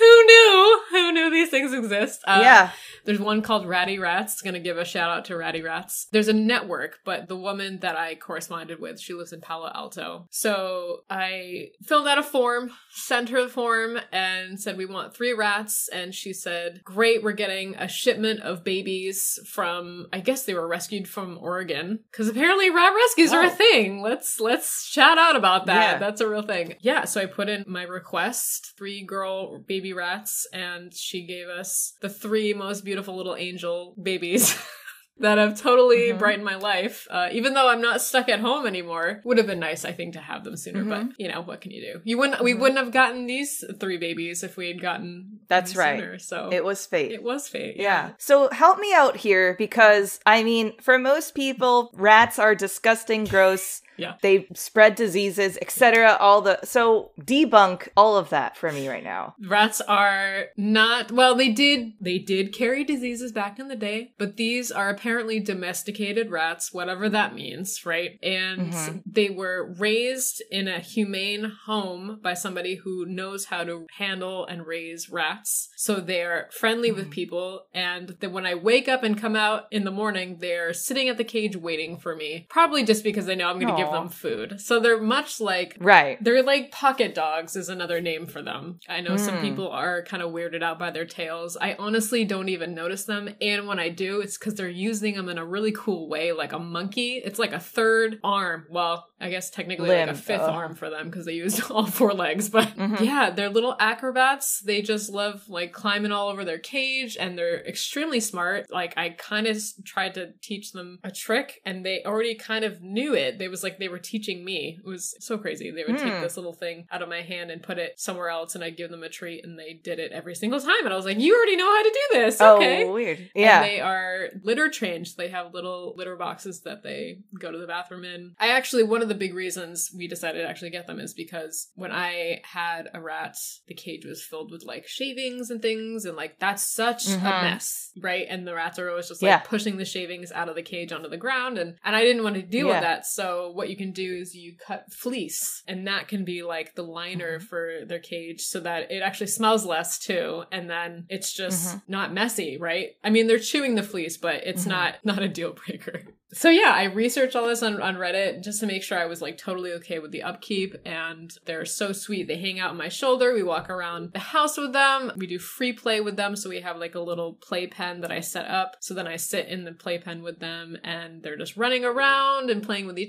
Who knew these things exist? Yeah. There's one called Ratty Rats. Gonna give a shout out to Ratty Rats. There's a network, but the woman that I corresponded with, she lives in Palo Alto. So I filled out a form, sent her the form, and said, we want 3 rats. And she said, great, we're getting a shipment of babies from, I guess they were rescued from Oregon. Because apparently rat rescues are a thing. Let's shout out about that. Yeah. That's a real thing. Yeah, so I put in my request, 3 girl baby rats, and she gave us the 3 most beautiful little angel babies that have totally brightened my life. Even though I'm not stuck at home anymore, would have been nice, I think, to have them sooner. But what can you do? We wouldn't have gotten these 3 babies if we had gotten them sooner. So it was fate. It was fate. Yeah. So help me out here because for most people, rats are disgusting, gross. Yeah. They spread diseases, etc. So debunk all of that for me right now. Rats are not, well, they did carry diseases back in the day, but these are apparently domesticated rats, whatever that means, right? And they were raised in a humane home by somebody who knows how to handle and raise rats. So they're friendly with people. And then when I wake up and come out in the morning, they're sitting at the cage waiting for me, probably just because they know I'm going to give them food. So they're much like, they're like pocket dogs is another name for them. I know some people are kind of weirded out by their tails. I honestly don't even notice them. And when I do, it's because they're using them in a really cool way, like a monkey. It's like a 3rd arm. Well, I guess technically like a 5th arm for them because they used all 4 legs. But yeah, they're little acrobats. They just love like climbing all over their cage and they're extremely smart. Like I kind of tried to teach them a trick and they already kind of knew it. They was like, they were teaching me. It was so crazy. They would take this little thing out of my hand and put it somewhere else and I'd give them a treat and they did it every single time. And I was like, you already know how to do this. Okay. Oh, weird. Yeah. And they are litter trained. They have little litter boxes that they go to the bathroom in. One of the big reasons we decided to actually get them is because when I had a rat, the cage was filled with like shavings and things and like that's such a mess, right? And the rats are always just like pushing the shavings out of the cage onto the ground and I didn't want to deal with that. So what you can do is you cut fleece and that can be like the liner for their cage so that it actually smells less too and then it's just not messy, right? I mean, they're chewing the fleece, but it's not a deal breaker. So yeah, I researched all this on Reddit just to make sure I was like totally okay with the upkeep and they're so sweet. They hang out on my shoulder. We walk around the house with them. We do free play with them. So we have like a little play pen that I set up. So then I sit in the play pen with them and they're just running around and playing with each other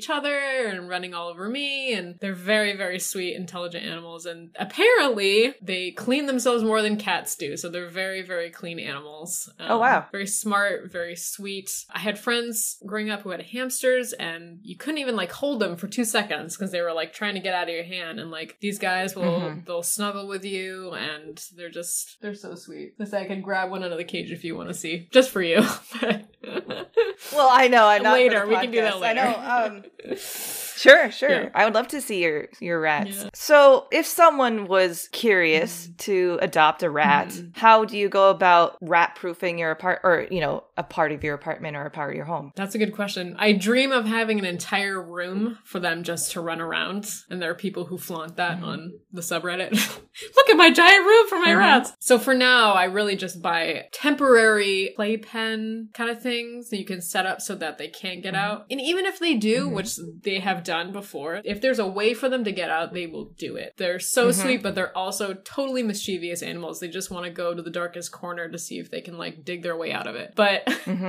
hair and running all over me. And they're very, very sweet, intelligent animals. And apparently they clean themselves more than cats do. So they're very, very clean animals. Oh, wow. Very smart, very sweet. I had friends growing up who had hamsters, and you couldn't even like hold them for 2 seconds because they were like trying to get out of your hand. And like these guys will, they'll snuggle with you, and they're so sweet. This I can grab one out of the cage if you want to see, just for you. Well, I know. I'm not later. We can do that later. I know. Sure. Yeah. I would love to see your rats. Yeah. So if someone was curious to adopt a rat, how do you go about rat proofing your a part of your apartment or a part of your home? That's a good question. I dream of having an entire room for them just to run around. And there are people who flaunt that on the subreddit. Look at my giant room for my rats. So for now, I really just buy temporary playpen kind of things that you can set up so that they can't get out. And even if they do, which they have done before, if there's a way for them to get out, they will do it. They're so sweet, but they're also totally mischievous animals. They just want to go to the darkest corner to see if they can like dig their way out of it. But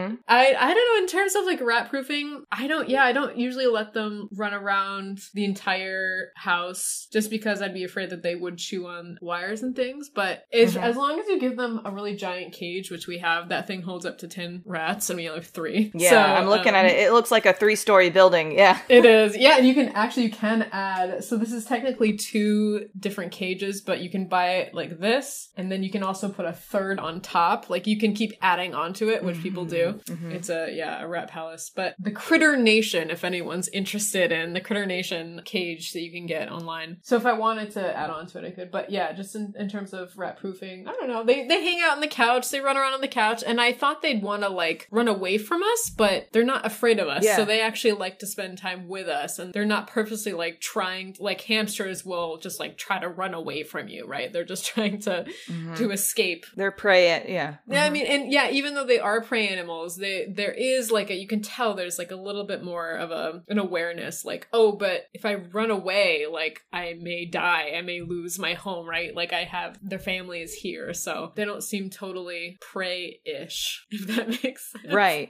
I don't know, in terms of like rat proofing, I don't usually let them run around the entire house just because I'd be afraid that they would chew on wires and things. But as long as you give them a really giant cage, which we have, that thing holds up to 10 rats and we have 3. Yeah, so, I'm looking at it. It looks like a 3-story building. Yeah. It is. Yeah, and you can add, so this is technically 2 different cages, but you can buy it like this, and then you can also put a third on top. Like you can keep adding onto it, which people do. It's a rat palace. But the Critter Nation, if anyone's interested in the Critter Nation cage that you can get online. So if I wanted to add on to it, I could. But yeah, just in terms of rat proofing, I don't know. They hang out on the couch, they run around on the couch, and I thought they'd want to like run away from us, but they're not afraid of us. Yeah. So they actually like to spend time with us, and they're not purposely like trying, like hamsters will just like try to run away from you, right? They're just trying to escape. They're prey. Yeah. Yeah, I mean, and yeah, even though they are prey animals, there is like you can tell there's like a little bit more of an awareness, like, oh, but if I run away, like I may die, I may lose my home, right? Like I have their families here, so they don't seem totally prey-ish, if that makes sense. Right.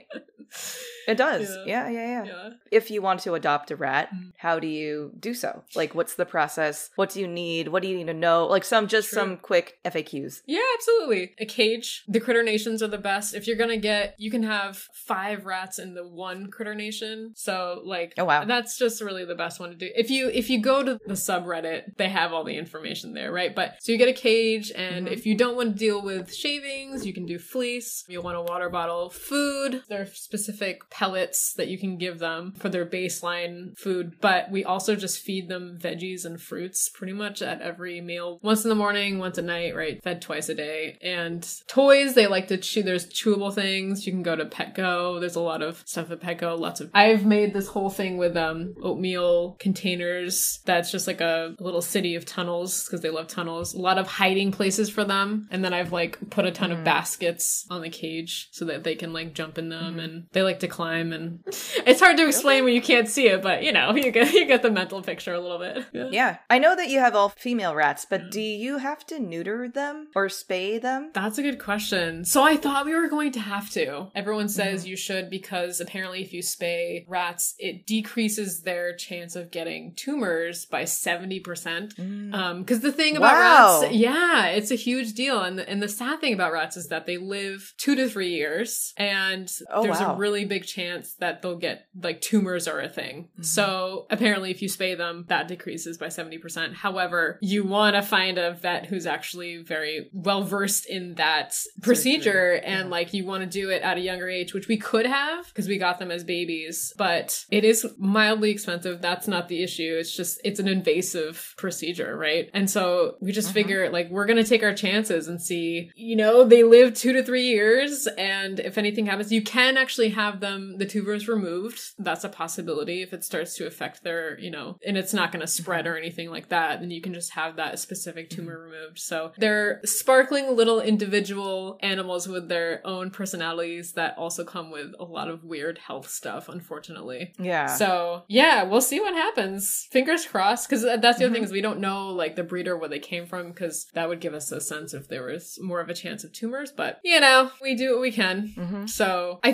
It does. Yeah. If you want to adopt a rat, how do you do so? Like, what's the process? What do you need? What do you need to know? Like some quick FAQs. Yeah, absolutely. A cage. The Critter Nations are the best. If you're gonna you can have 5 rats in the one Critter Nation. So like, oh wow, that's just really the best one to do. If you go to the subreddit, they have all the information there, right? But so you get a cage, and if you don't want to deal with shavings, you can do fleece. You'll want a water bottle, food. There are specific pellets that you can give them for their baseline food, but we also just feed them veggies and fruits pretty much at every meal. Once in the morning, once at night, right? Fed twice a day. And toys, they like to chew. There's chewable things. You can go to Petco. There's a lot of stuff at Petco. I've made this whole thing with oatmeal containers. That's just like a little city of tunnels because they love tunnels. A lot of hiding places for them. And then I've like put a ton of baskets on the cage so that they can like jump in them, and they like to climb, and it's hard to explain when you can't see it, but you know, you get the mental picture a little bit. Yeah. I know that you have all female rats, but do you have to neuter them or spay them? That's a good question. So I thought we were going to have to. Everyone says you should, because apparently if you spay rats, it decreases their chance of getting tumors by 70%. Because the thing about rats, it's a huge deal. And the sad thing about rats is that they live 2 to 3 years, and there's a really big chance that they'll get like tumors are a thing. So apparently if you spay them, that decreases by 70%. However, you want to find a vet who's actually very well versed in that procedure, and like you want to do it at a younger age, which we could have because we got them as babies, but it is mildly expensive. That's not the issue. It's an invasive procedure, right? And so we just figure like we're going to take our chances and see, you know, they live 2 to 3 years, and if anything happens, you can actually have the tumors removed. That's a possibility if it starts to affect their, you know, and it's not going to spread or anything like that, then you can just have that specific tumor removed. So they're sparkling little individual animals with their own personalities that also come with a lot of weird health stuff, unfortunately. Yeah. So yeah, we'll see what happens. Fingers crossed, because that's the other thing is we don't know like the breeder where they came from, because that would give us a sense if there was more of a chance of tumors, but you know, we do what we can. So I think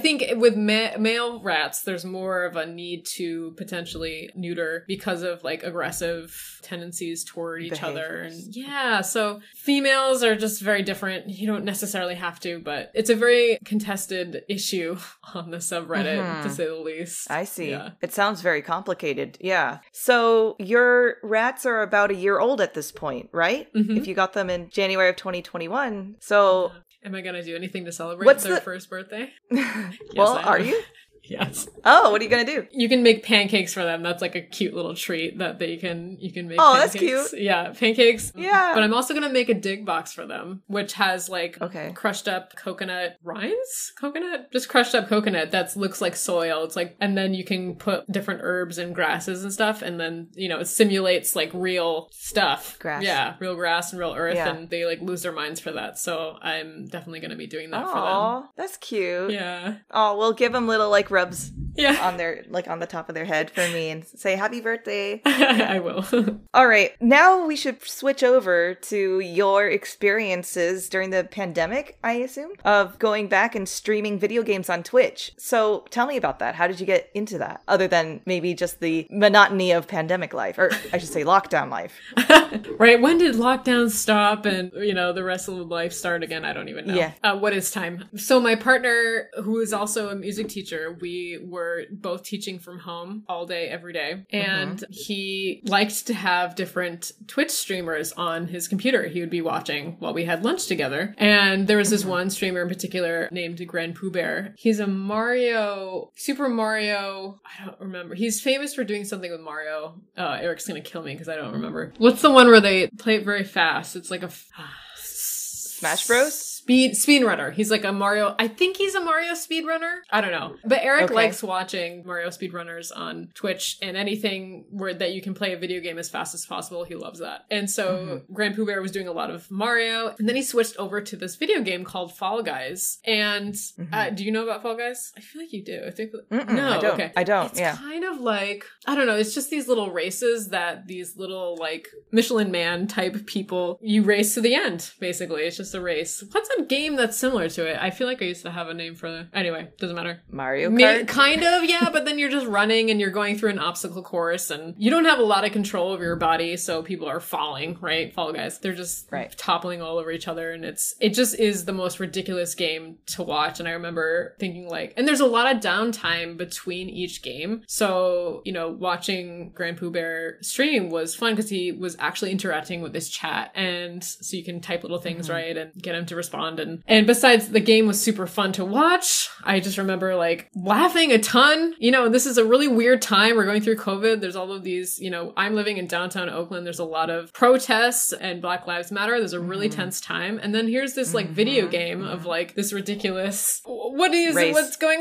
with male rats, there's more of a need to potentially neuter because of like aggressive tendencies toward each other. And yeah, so females are just very different. You don't necessarily have to, but it's a very contested issue on the subreddit, to say the least. I see. Yeah. It sounds very complicated. Yeah. So your rats are about a year old at this point, right? If you got them in January of 2021. So am I going to do anything to celebrate their first birthday? Well, are you? Yes. Oh, what are you gonna do? You can make pancakes for them. That's like a cute little treat that you can make. Oh, pancakes. That's cute. Yeah, pancakes. Yeah. But I'm also gonna make a dig box for them, which has like crushed up coconut rinds, just crushed up coconut that looks like soil. It's like, and then you can put different herbs and grasses and stuff, and then it simulates like real stuff. Grass. Yeah, real grass and real earth, and they like lose their minds for that. So I'm definitely gonna be doing that for them. Oh, that's cute. Yeah. Oh, we'll give them little like rubs on their on the top of their head for me and say happy birthday. I will. All right, now we should switch over to your experiences during the pandemic, I assume, of going back and streaming video games on Twitch. So tell me about that. How did you get into that, other than maybe just the monotony of pandemic life, or I should say lockdown life? Right, when did lockdown stop and the rest of life start again? I don't even know. What is time? So my partner, who is also a music teacher, we were both teaching from home all day, every day. And he liked to have different Twitch streamers on his computer he would be watching while we had lunch together. And there was this one streamer in particular named Grand Pooh Bear. He's a Super Mario, I don't remember. He's famous for doing something with Mario. Eric's gonna kill me because I don't remember. What's the one where they play it very fast? It's like a... Smash Bros? Speedrunner. He's like a Mario. I think he's a Mario speedrunner. I don't know. But Eric likes watching Mario speedrunners on Twitch, and anything that you can play a video game as fast as possible, he loves that. And so Grand Pooh Bear was doing a lot of Mario, and then he switched over to this video game called Fall Guys. And do you know about Fall Guys? I feel like you do. I think no. I don't. Okay. I don't. It's kind of like, I don't know. It's just these little races that these little like Michelin Man type people, you race to the end. Basically, it's just a race. What's a game that's similar to it? I feel like I used to have a name for it. Anyway, doesn't matter. Mario Kart? Kind of, yeah, but then you're just running and you're going through an obstacle course and you don't have a lot of control over your body, so people are falling, right? Fall Guys. They're just toppling all over each other, and it just is the most ridiculous game to watch. And I remember thinking like, and there's a lot of downtime between each game. So, watching Grand Pooh Bear stream was fun because he was actually interacting with this chat, and so you can type little things, right, and get him to respond. And besides, the game was super fun to watch. I just remember like laughing a ton. This is a really weird time. We're going through COVID. There's all of these, I'm living in downtown Oakland. There's a lot of protests and Black Lives Matter. There's a really tense time. And then here's this like video game of like this ridiculous, what's going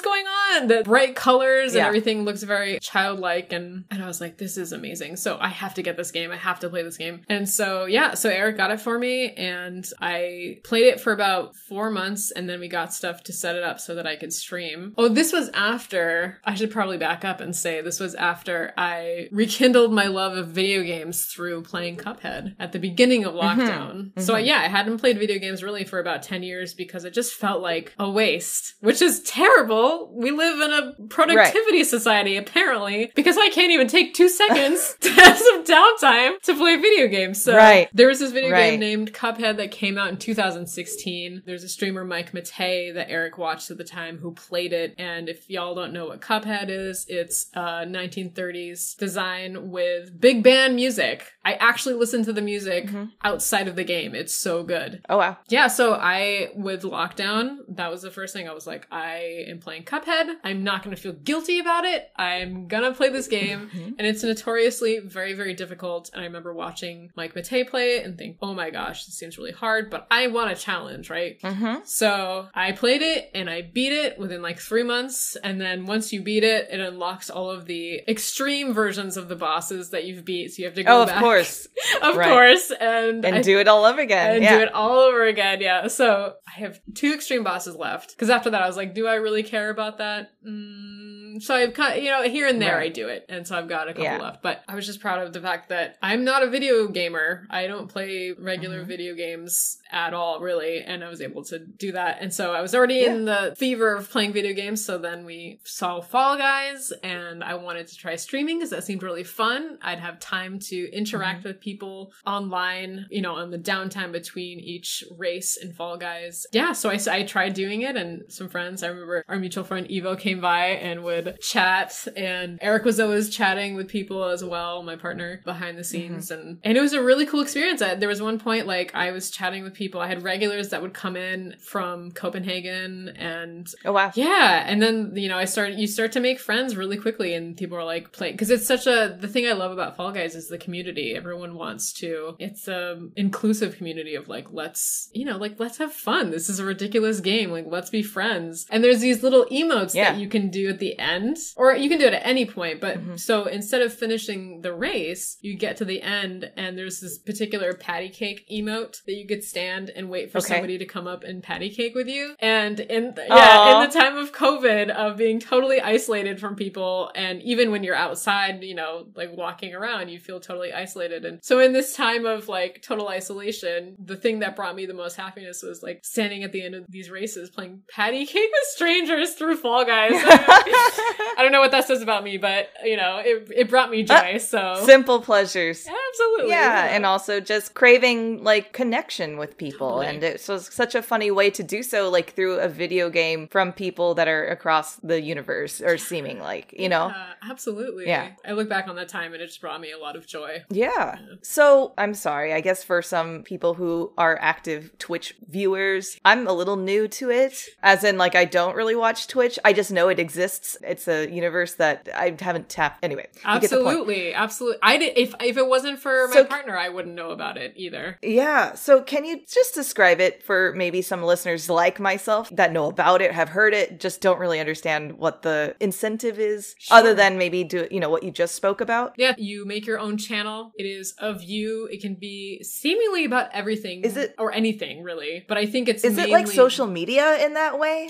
on? The bright colors and everything looks very childlike. And I was like, this is amazing. So I have to get this game. I have to play this game. And so, so Eric got it for me and I played it for about 4 months, and then we got stuff to set it up so that I could stream. Oh, this was after, I should probably back up and say this was after I rekindled my love of video games through playing Cuphead at the beginning of lockdown. So I hadn't played video games really for about 10 years because it just felt like a waste, which is terrible. We live in a productivity society, apparently, because I can't even take 2 seconds to have some downtime to play video games. So there was this video game named Cuphead that came out in 2016. There's a streamer, Mike Matei, that Eric watched at the time who played it. And if y'all don't know what Cuphead is, it's a 1930s design with big band music. I actually listened to the music outside of the game. It's so good. Oh, wow. Yeah, so with lockdown, that was the first thing. I was like, I am playing Cuphead. I'm not going to feel guilty about it. I'm going to play this game. And it's notoriously very, very difficult. And I remember watching Mike Matei play it and think, oh my gosh, this seems really hard, but I want a challenge, right? So I played it and I beat it within like 3 months. And then once you beat it, it unlocks all of the extreme versions of the bosses that you've beat. So you have to go back. Of course. Of course. And do it all over again. And do it all over again, yeah. So I have 2 extreme bosses left. Because after that, I was like, do I really care about that? So I've kind of, here and there Right. I do it. And so I've got a couple left. But I was just proud of the fact that I'm not a video gamer. I don't play regular video games at all, really. And I was able to do that. And so I was already in the fever of playing video games. So then we saw Fall Guys, and I wanted to try streaming because that seemed really fun. I'd have time to interact with people online, on the downtime between each race in Fall Guys. Yeah, so I tried doing it, and some friends, I remember our mutual friend Evo came by and would chat, and Eric was always chatting with people as well, my partner, behind the scenes. And it was a really cool experience. There was one point, like, I was chatting with people. I had regulars that would come in from Copenhagen, and Oh, wow. yeah, and then, you start to make friends really quickly, and people are like playing, because it's the thing I love about Fall Guys is the community. Everyone wants to, it's a inclusive community of like, let's have fun. This is a ridiculous game. Like, let's be friends. And there's these little emotes that you can do at the end, or you can do it at any point. But so instead of finishing the race, you get to the end, and there's this particular patty cake emote that you could stand and wait for somebody to come up and patty cake with you. And in the time of COVID, of being totally isolated from people, and even when you're outside, like walking around, you feel totally isolated. And so in this time of like total isolation, the thing that brought me the most happiness was like standing at the end of these races playing patty cake with strangers through Fall Guys. I don't know what that says about me, but it brought me joy. So simple pleasures. Absolutely. Yeah, and also just craving like connection with people. Totally. And it was such a funny way to do so, like through a video game from people that are across the universe, or seeming like, absolutely. Yeah. I look back on that time and it just brought me a lot of joy. Yeah. So I'm sorry, I guess for some people who are active Twitch viewers, I'm a little new to it, as in like I don't really watch Twitch. I just know it exists. It's a universe that I haven't tapped. Anyway, absolutely. I did. If it wasn't for my partner, I wouldn't know about it either. Yeah. So can you just describe it for maybe some listeners like myself that know about it, have heard it, just don't really understand what the incentive is, other than maybe do what you just spoke about? Yeah, you make your own channel. It is of you. It can be seemingly about everything. Is it? Or anything, really. But I think it's Is it like social media in that way?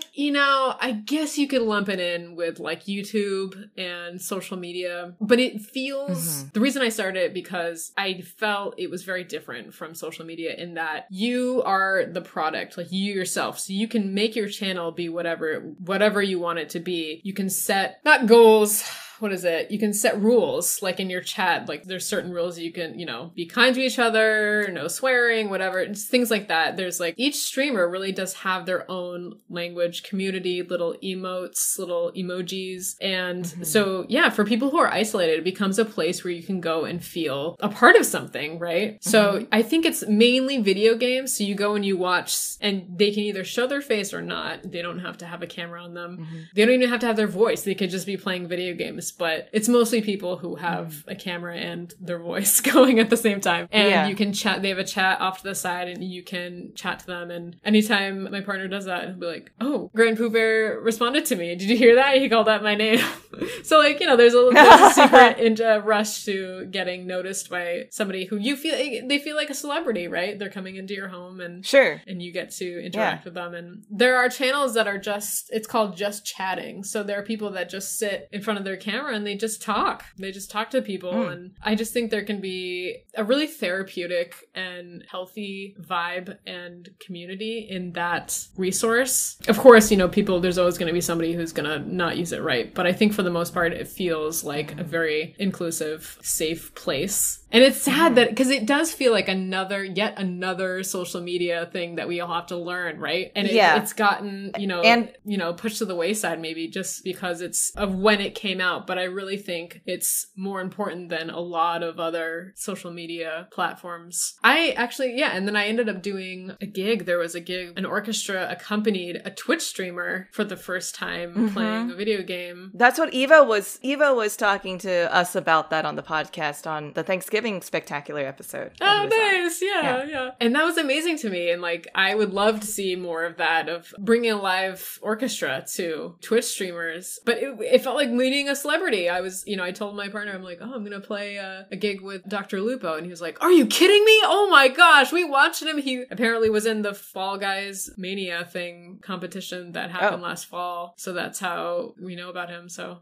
I guess you could lump it in with like YouTube and social media. But it feels... The reason I started it, because I felt it was very different from social media in that you are the product, like you yourself. So you can make your channel be whatever you want it to be. You can set, not goals... What is it? You can set rules, like in your chat, like there's certain rules you can, be kind to each other, no swearing, whatever, just things like that. There's like, each streamer really does have their own language, community, little emotes, little emojis. And so, yeah, for people who are isolated, it becomes a place where you can go and feel a part of something, right? So I think it's mainly video games. So you go and you watch, and they can either show their face or not. They don't have to have a camera on them. They don't even have to have their voice. They could just be playing video games. But it's mostly people who have a camera and their voice going at the same time. And you can chat. They have a chat off to the side, and you can chat to them. And anytime my partner does that, he'll be like, "Oh, Grand Pooh Bear responded to me. Did you hear that? He called out my name." So like, there's a secret rush to getting noticed by somebody who they feel like a celebrity, right? They're coming into your home, and and you get to interact with them. And there are channels that are it's called just chatting. So there are people that just sit in front of their camera and they just talk. They just talk to people. And I just think there can be a really therapeutic and healthy vibe and community in that resource. Of course, there's always going to be somebody who's going to not use it right. But I think for the most part, it feels like a very inclusive, safe place. And it's sad that, because it does feel like yet another social media thing that we all have to learn, right? And it's gotten, pushed to the wayside maybe just because it's of when it came out. But I really think it's more important than a lot of other social media platforms. And then I ended up doing a gig. There was a gig, an orchestra accompanied a Twitch streamer for the first time playing a video game. That's what Eva was talking to us about that on the podcast on the Thanksgiving Spectacular episode. Oh, nice. Yeah. And that was amazing to me. And like, I would love to see more of that, of bringing a live orchestra to Twitch streamers. But it felt like meeting a celebrity. I told my partner, I'm like, I'm going to play a gig with Dr. Lupo. And he was like, "Are you kidding me? Oh my gosh, we watched him." He apparently was in the Fall Guys Mania competition that happened last fall. So that's how we know about him. So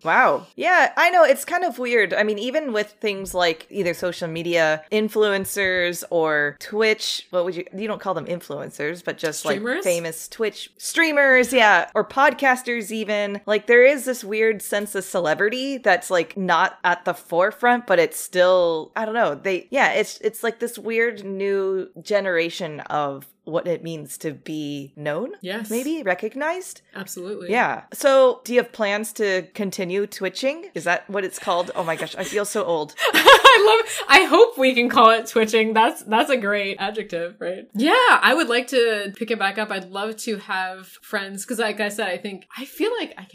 Wow. Yeah, I know. It's kind of weird. I mean, even with things like either social media influencers or Twitch, you don't call them influencers, but just streamers? Like famous Twitch streamers, yeah, or podcasters even. Like there is this weird sense of celebrity that's like not at the forefront, but it's still, I don't know. It's like this weird new generation of what it means to be known. Yes. Maybe recognized. Absolutely. Yeah. So do you have plans to continue twitching? Is that what it's called? Oh my gosh, I feel so old. I hope we can call it twitching. That's a great adjective, right? Yeah, I would like to pick it back up. I'd love to have friends, because like I said, I feel like I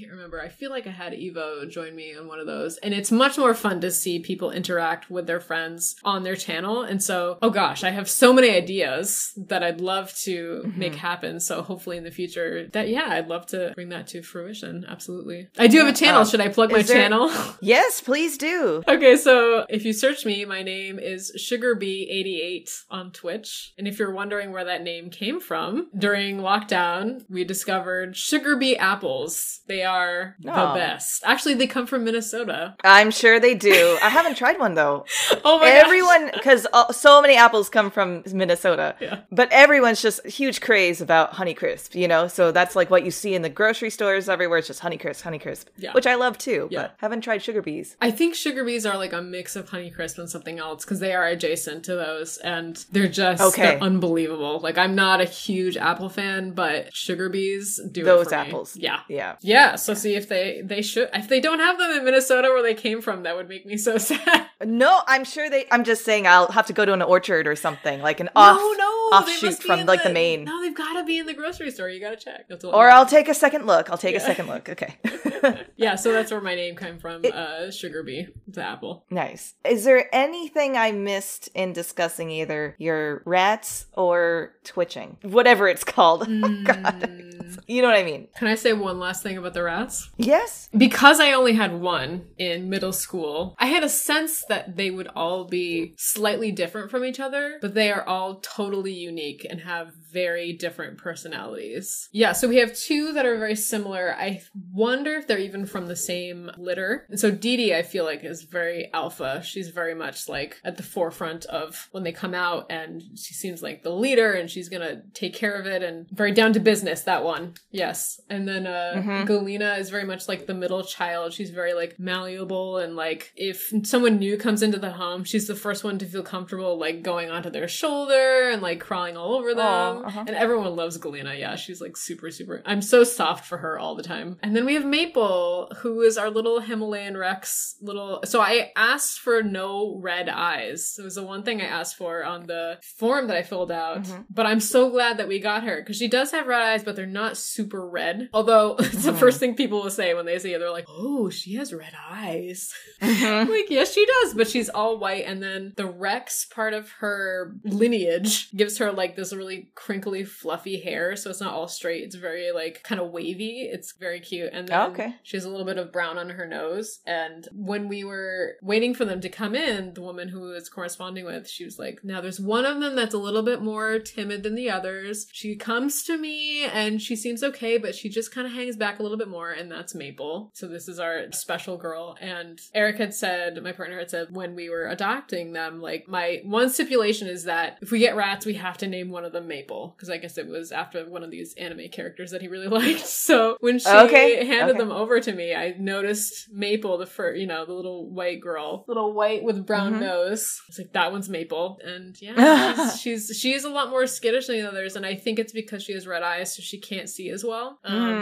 had Evo join me on one of those, and it's much more fun to see people interact with their friends on their channel. And so, oh gosh, I have so many ideas that I'd love to make happen. So hopefully in the future I'd love to bring that to fruition. Absolutely. I do have a channel. Should I plug my channel? Yes, please do. Okay, so if you search me, my name is SugarBee88 on Twitch. And if you're wondering where that name came from, during lockdown, we discovered Sugar Bee apples. They are the best. Actually, they come from Minnesota. I'm sure they do. I haven't tried one though. Oh my Everyone, because so many apples come from Minnesota. Yeah. But everyone's just huge craze about Honeycrisp, you know? So that's like what you see in the grocery stores everywhere. It's just Honeycrisp, yeah. Which I love too, but haven't tried Sugar Bees. I think Sugar Bees are like a mix of Honeycrisp and something else, because they are adjacent to those, and they're just they're unbelievable. Like, I'm not a huge apple fan, but Sugar Bees do those it for apples. Me. Yeah. Yeah. Yeah. So see if if they don't have them in Minnesota where they came from, that would make me so sad. No, I'm sure I'm just saying I'll have to go to an orchard or something, like an offshoot from like the main. No, they've got to be in the grocery store. You got to check. Or I'll take a second look. Okay. Yeah, so that's where my name came from, Sugar Bee, the apple. Nice. Is there anything I missed in discussing either your rats or twitching? Whatever it's called. Oh, God. You know what I mean? Can I say one last thing about the rats? Yes. Because I only had one in middle school, I had a sense that they would all be slightly different from each other, but they are all totally unique and have very different personalities. Yeah, so we have two that are very similar. I wonder if they're even from the same litter. And so Dee Dee, I feel like, is very alpha. She's very much like at the forefront of when they come out, and she seems like the leader, and she's gonna take care of it, and very down to business, that one. Yes. And then Galena is very much like the middle child. She's very like malleable, and like if someone new comes into the home, she's the first one to feel comfortable like going onto their shoulder and like crawling all over them. And everyone loves Galena. Yeah, she's like super, super. I'm so soft for her all the time. And then we have Maple, who is our little Himalayan Rex So I asked for no red eyes. It was the one thing I asked for on the form that I filled out. But I'm so glad that we got her, because she does have red eyes, but they're not super red. Although it's the first thing people will say when they see her. They're like, oh, she has red eyes. Like, yes, she does, but she's all white. And then the Rex part of her lineage gives her like this really crinkly, fluffy hair. So it's not all straight. It's very like kind of wavy. It's very cute. And then she has a little bit of brown on her nose. And when we were waiting for them to come in, the woman who was corresponding with, she was like, now there's one of them that's a little bit more timid than the others. She comes to me and she seems okay, but she just kind of hangs back a little bit more, and that's Maple. So this is our special girl. And Eric had said, my partner had said, when we were adopting them, like, my one stipulation is that if we get rats, we have to name one of them Maple, because I guess it was after one of these anime characters that he really liked. So when she handed them over to me, I noticed Maple, the little white girl, little white with brown nose. It's like, that one's Maple. And yeah, she's a lot more skittish than the others, and I think it's because she has red eyes, so she can't see as well.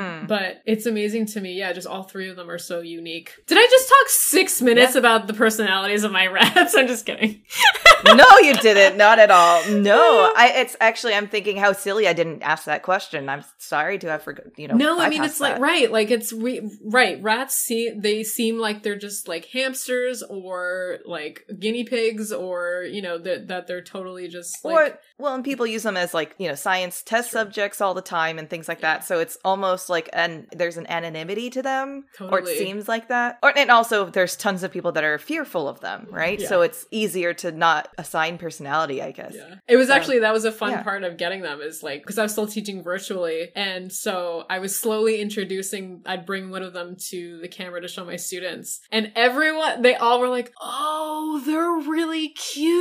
But it's amazing to me. Yeah, just all three of them are so unique. Did I just talk 6 minutes about the personalities of my rats? I'm just kidding. No, you didn't. Not at all. No, I'm thinking how silly I didn't ask that question. I'm sorry to have forgotten, No, I mean, it's that. Right. Rats seem like they're just like hamsters or like guinea pigs, or, that they're totally just like... and people use them as like, science test subjects all the time and things like that. So it's almost like, there's an anonymity to them, or it seems like that. And also there's tons of people that are fearful of them, right? Yeah. So it's easier to not assigned personality, I guess. Yeah. It was actually, that was a fun part of getting them, is like, because I was still teaching virtually. And so I was slowly introducing, I'd bring one of them to the camera to show my students. And everyone, they all were like, oh, they're really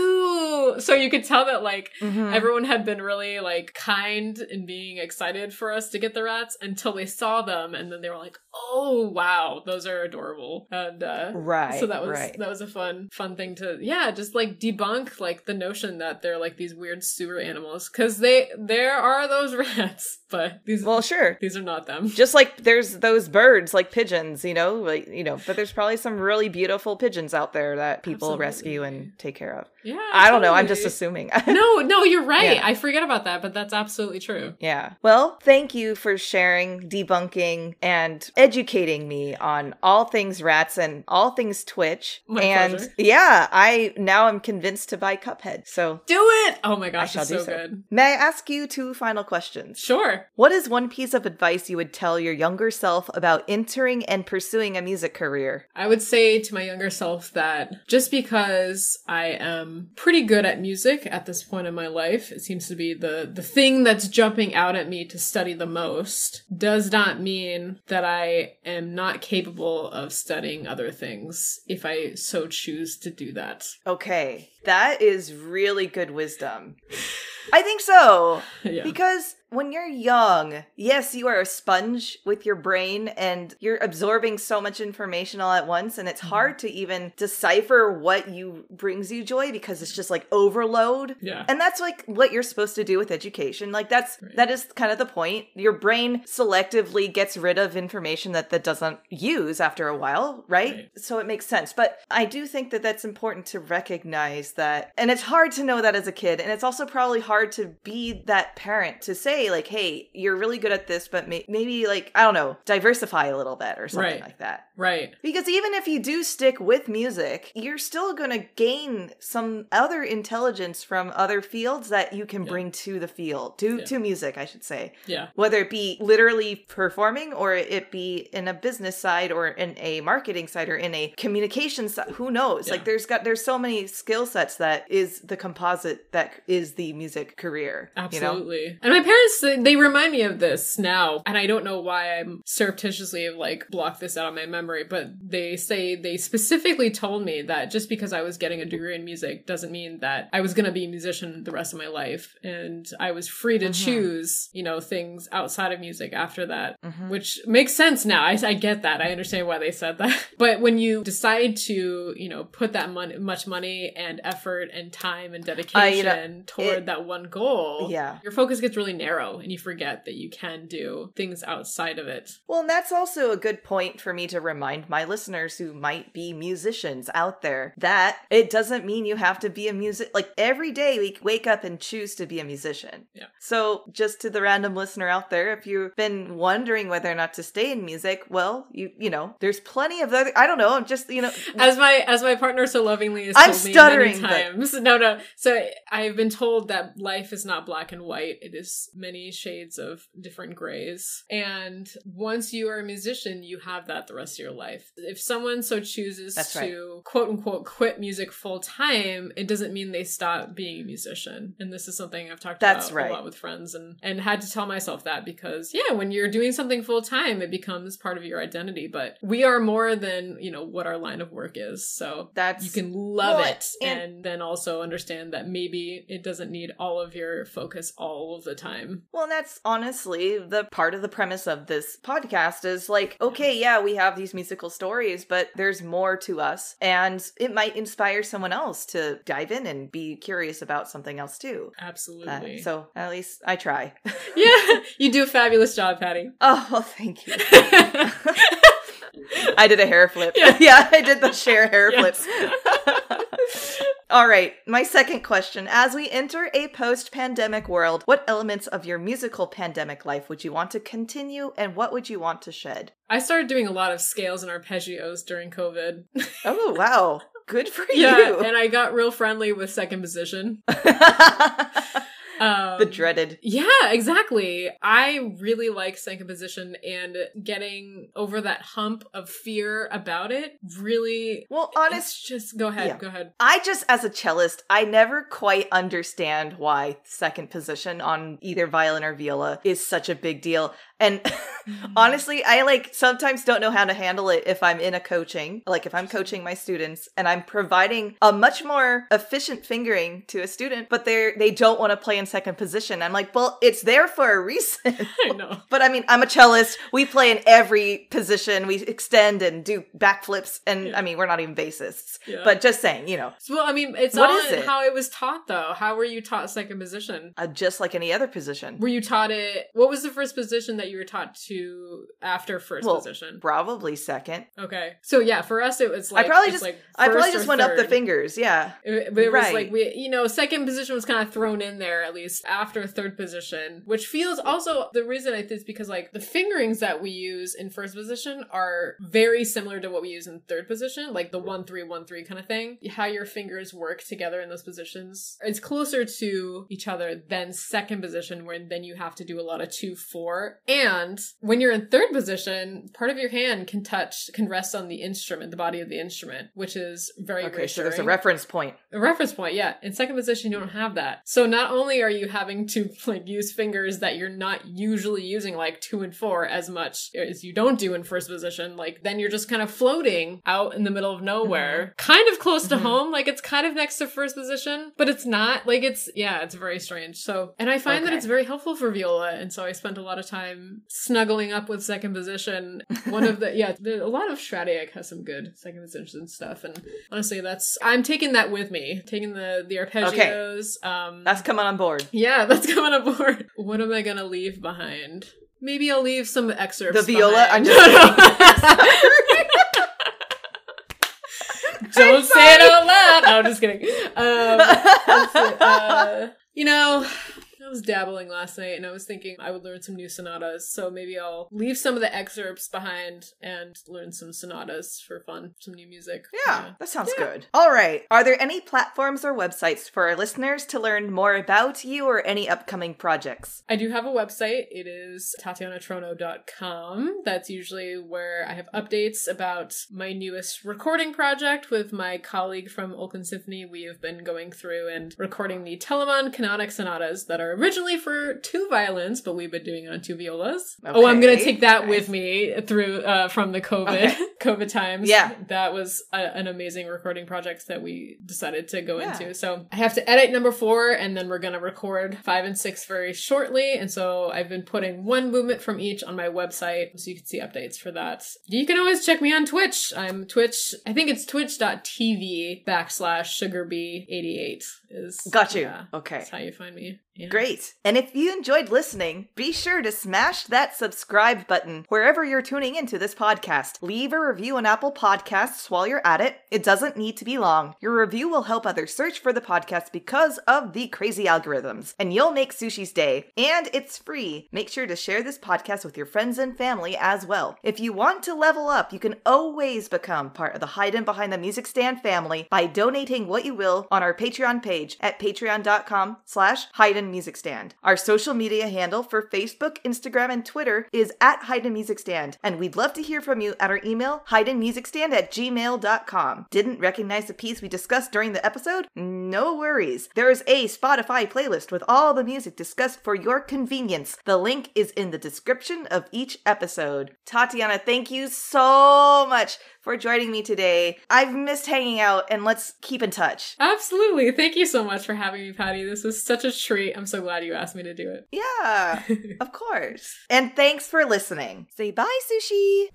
cute. So you could tell that like everyone had been really like kind and being excited for us to get the rats until they saw them. And then they were like, oh, wow, those are adorable. And so that was a fun thing to, just like debunk like the notion that they're like these weird sewer animals, because there are those rats, but these are not them. Just like there's those birds like pigeons, but there's probably some really beautiful pigeons out there that people rescue and take care of. Yeah, I don't know, I'm just assuming. no, you're right. I forget about that, but that's absolutely true. Yeah. Well, thank you for sharing, debunking, and educating me on all things rats and all things Twitch. My pleasure. Yeah, I'm convinced to buy Cuphead. So do it! Oh my gosh, it's so good. May I ask you 2 final questions? Sure. What is one piece of advice you would tell your younger self about entering and pursuing a music career? I would say to my younger self that just because I am pretty good at music at this point in my life, it seems to be the thing that's jumping out at me to study the most, does not mean that I am not capable of studying other things if I so choose to do that. Okay, that is really good wisdom. I think so. Yeah. Because when you're young, yes, you are a sponge with your brain and you're absorbing so much information all at once, and it's hard to even decipher what brings you joy because it's just like overload. Yeah. And that's like what you're supposed to do with education. Like that is kind of the point. Your brain selectively gets rid of information that doesn't use after a while, right? So it makes sense. But I do think that that's important to recognize that. And it's hard to know that as a kid. And it's also probably hard to be that parent to say like, hey, you're really good at this, but maybe like, I don't know, diversify a little bit or something like that. Right. Because even if you do stick with music, you're still going to gain some other intelligence from other fields that you can bring to the field, to music, I should say. Yeah. Whether it be literally performing or it be in a business side or in a marketing side or in a communication side, who knows? Yeah. Like there's so many skill sets that is the composite that is the music career. Absolutely. And my parents, they remind me of this now, and I don't know why I'm surreptitiously like blocked this out of my memory, but they specifically told me that just because I was getting a degree in music doesn't mean that I was going to be a musician the rest of my life, and I was free to choose, things outside of music after that, which makes sense now. I get that. I understand why they said that. But when you decide to, put that much money and effort and time and dedication toward that one goal, your focus gets really narrow and you forget that you can do things outside of it. Well, and that's also a good point for me to remind my listeners who might be musicians out there that it doesn't mean you have to be a like every day we wake up and choose to be a musician. Yeah. So just to the random listener out there, if you've been wondering whether or not to stay in music, well, you know, there's plenty of other, I don't know, I'm just, as my partner so lovingly has told me many times. No. So I've been told that life is not black and white. It is many shades of different grays. And once you are a musician, you have that the rest of your life. If someone so chooses to quote unquote quit music full time, it doesn't mean they stop being a musician. And this is something I've talked about a lot with friends and had to tell myself that because when you're doing something full time, it becomes part of your identity. But we are more than, what our line of work is. So you can love it and then also understand that maybe it doesn't need all of your focus all of the time. Well, and that's honestly the part of the premise of this podcast is like, okay, we have these musical stories, but there's more to us and it might inspire someone else to dive in and be curious about something else too. Absolutely. So at least I try. Yeah, you do a fabulous job, Patty. Oh, well, thank you. I did a hair flip. Yeah, I did the Cher hair flips. All right, my second question. As we enter a post-pandemic world, what elements of your musical pandemic life would you want to continue and what would you want to shed? I started doing a lot of scales and arpeggios during COVID. Oh, wow. Good for you. Yeah, and I got real friendly with second position. The dreaded. Yeah, exactly. I really like second position, and getting over that hump of fear about it really... Well, go ahead. Yeah. Go ahead. I just, as a cellist, I never quite understand why second position on either violin or viola is such a big deal. And honestly, I sometimes don't know how to handle it if I'm in a coaching, like if I'm coaching my students and I'm providing a much more efficient fingering to a student, but they don't want to play in second position. I'm like, well, it's there for a reason. I know. But I mean, I'm a cellist. We play in every position. We extend and do backflips. And I mean, we're not even bassists, but just saying, you know. Well, I mean, it's all in how it was taught though. How were you taught second position? Just like any other position. Were you taught it? What was the first position that you were taught to after first position? Probably second. Okay. So yeah, for us it was like I probably just went up the fingers. Yeah. It was like second position was kind of thrown in there at least after third position, which feels also the reason I think is because like the fingerings that we use in first position are very similar to what we use in third position, like the 1-3-1-3 kind of thing. How your fingers work together in those positions, it's closer to each other than second position, where then you have to do a lot of 2-4. And when you're in third position, part of your hand can rest on the instrument, the body of the instrument, which is very reassuring. So there's a reference point. A reference point, yeah. In second position, you don't have that. So not only are you having to use fingers that you're not usually using, like 2 and 4, as much as you don't do in first position, then you're just kind of floating out in the middle of nowhere, kind of close to home, it's kind of next to first position, but it's not. It's very strange. So, and I find that it's very helpful for viola, and so I spent a lot of time snuggling up with second position. One of a lot of Stradiak has some good second position stuff, and honestly, I'm taking that with me, taking the arpeggios. Okay. That's coming on board. Yeah, that's coming on board. What am I gonna leave behind? Maybe I'll leave some excerpts. The viola? Behind. I'm just Don't say it out loud. No, I'm just kidding. I was dabbling last night and I was thinking I would learn some new sonatas, so maybe I'll leave some of the excerpts behind and learn some sonatas for fun, some new music. Yeah, that sounds good. All right. Are there any platforms or websites for our listeners to learn more about you or any upcoming projects? I do have a website. It is TatianaTrono.com. That's usually where I have updates about my newest recording project with my colleague from Oakland Symphony. We have been going through and recording the Telemann Canonic Sonatas that are originally for 2 violins, but we've been doing it on 2 violas. Okay. Oh, I'm going to take that with me through from the COVID times. Yeah. That was an amazing recording project that we decided to go into. So I have to edit number 4, and then we're going to record 5 and 6 very shortly. And so I've been putting one movement from each on my website so you can see updates for that. You can always check me on Twitch. I'm Twitch. I think it's twitch.tv/SugarBee88 is. Got you. Yeah, okay. That's how you find me. Yeah. Great. And if you enjoyed listening, be sure to smash that subscribe button wherever you're tuning into this podcast. Leave a review on Apple Podcasts while you're at it. It doesn't need to be long. Your review will help others search for the podcast because of the crazy algorithms, and you'll make Sushi's day. And it's free. Make sure to share this podcast with your friends and family as well. If you want to level up, you can always become part of the Hidden Behind the Music Stand family by donating what you will on our Patreon page at patreon.com/Hidden Music Stand. Our social media handle for Facebook, Instagram, and Twitter is @Hidden Music Stand, and we'd love to hear from you at our email, hidenmusicstand@gmail.com. Didn't recognize the piece we discussed during the episode? No worries. There is a Spotify playlist with all the music discussed for your convenience. The link is in the description of each episode. Tatiana, thank you so much for joining me today. I've missed hanging out, and let's keep in touch. Absolutely. Thank you so much for having me, Patty. This was such a treat. I'm so glad you asked me to do it. Yeah, of course. And thanks for listening. Say bye, Sushi.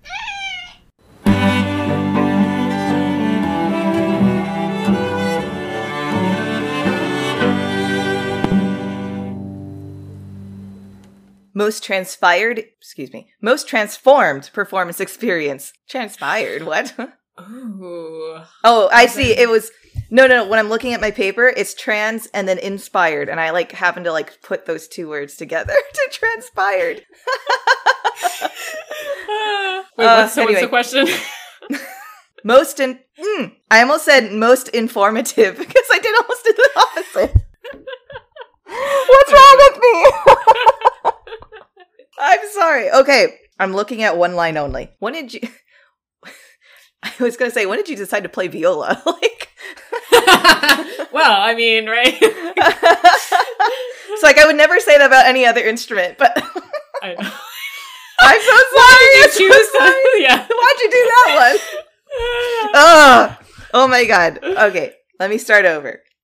Most transformed performance experience. Transpired, what? Oh, I see. It was, no. When I'm looking at my paper, it's trans and then inspired. And I happen to put those 2 words together to transpired. What's the question? I almost said most informative because I did almost do the opposite. What's wrong sorry. Okay, I'm looking at one line only. When did you... I was going to say, when did you decide to play viola? Like... Well, I mean, right? It's like, I would never say that about any other instrument, but... I know. I'm so sorry. Yeah. Why'd you do that one? Oh my god. Okay, let me start over.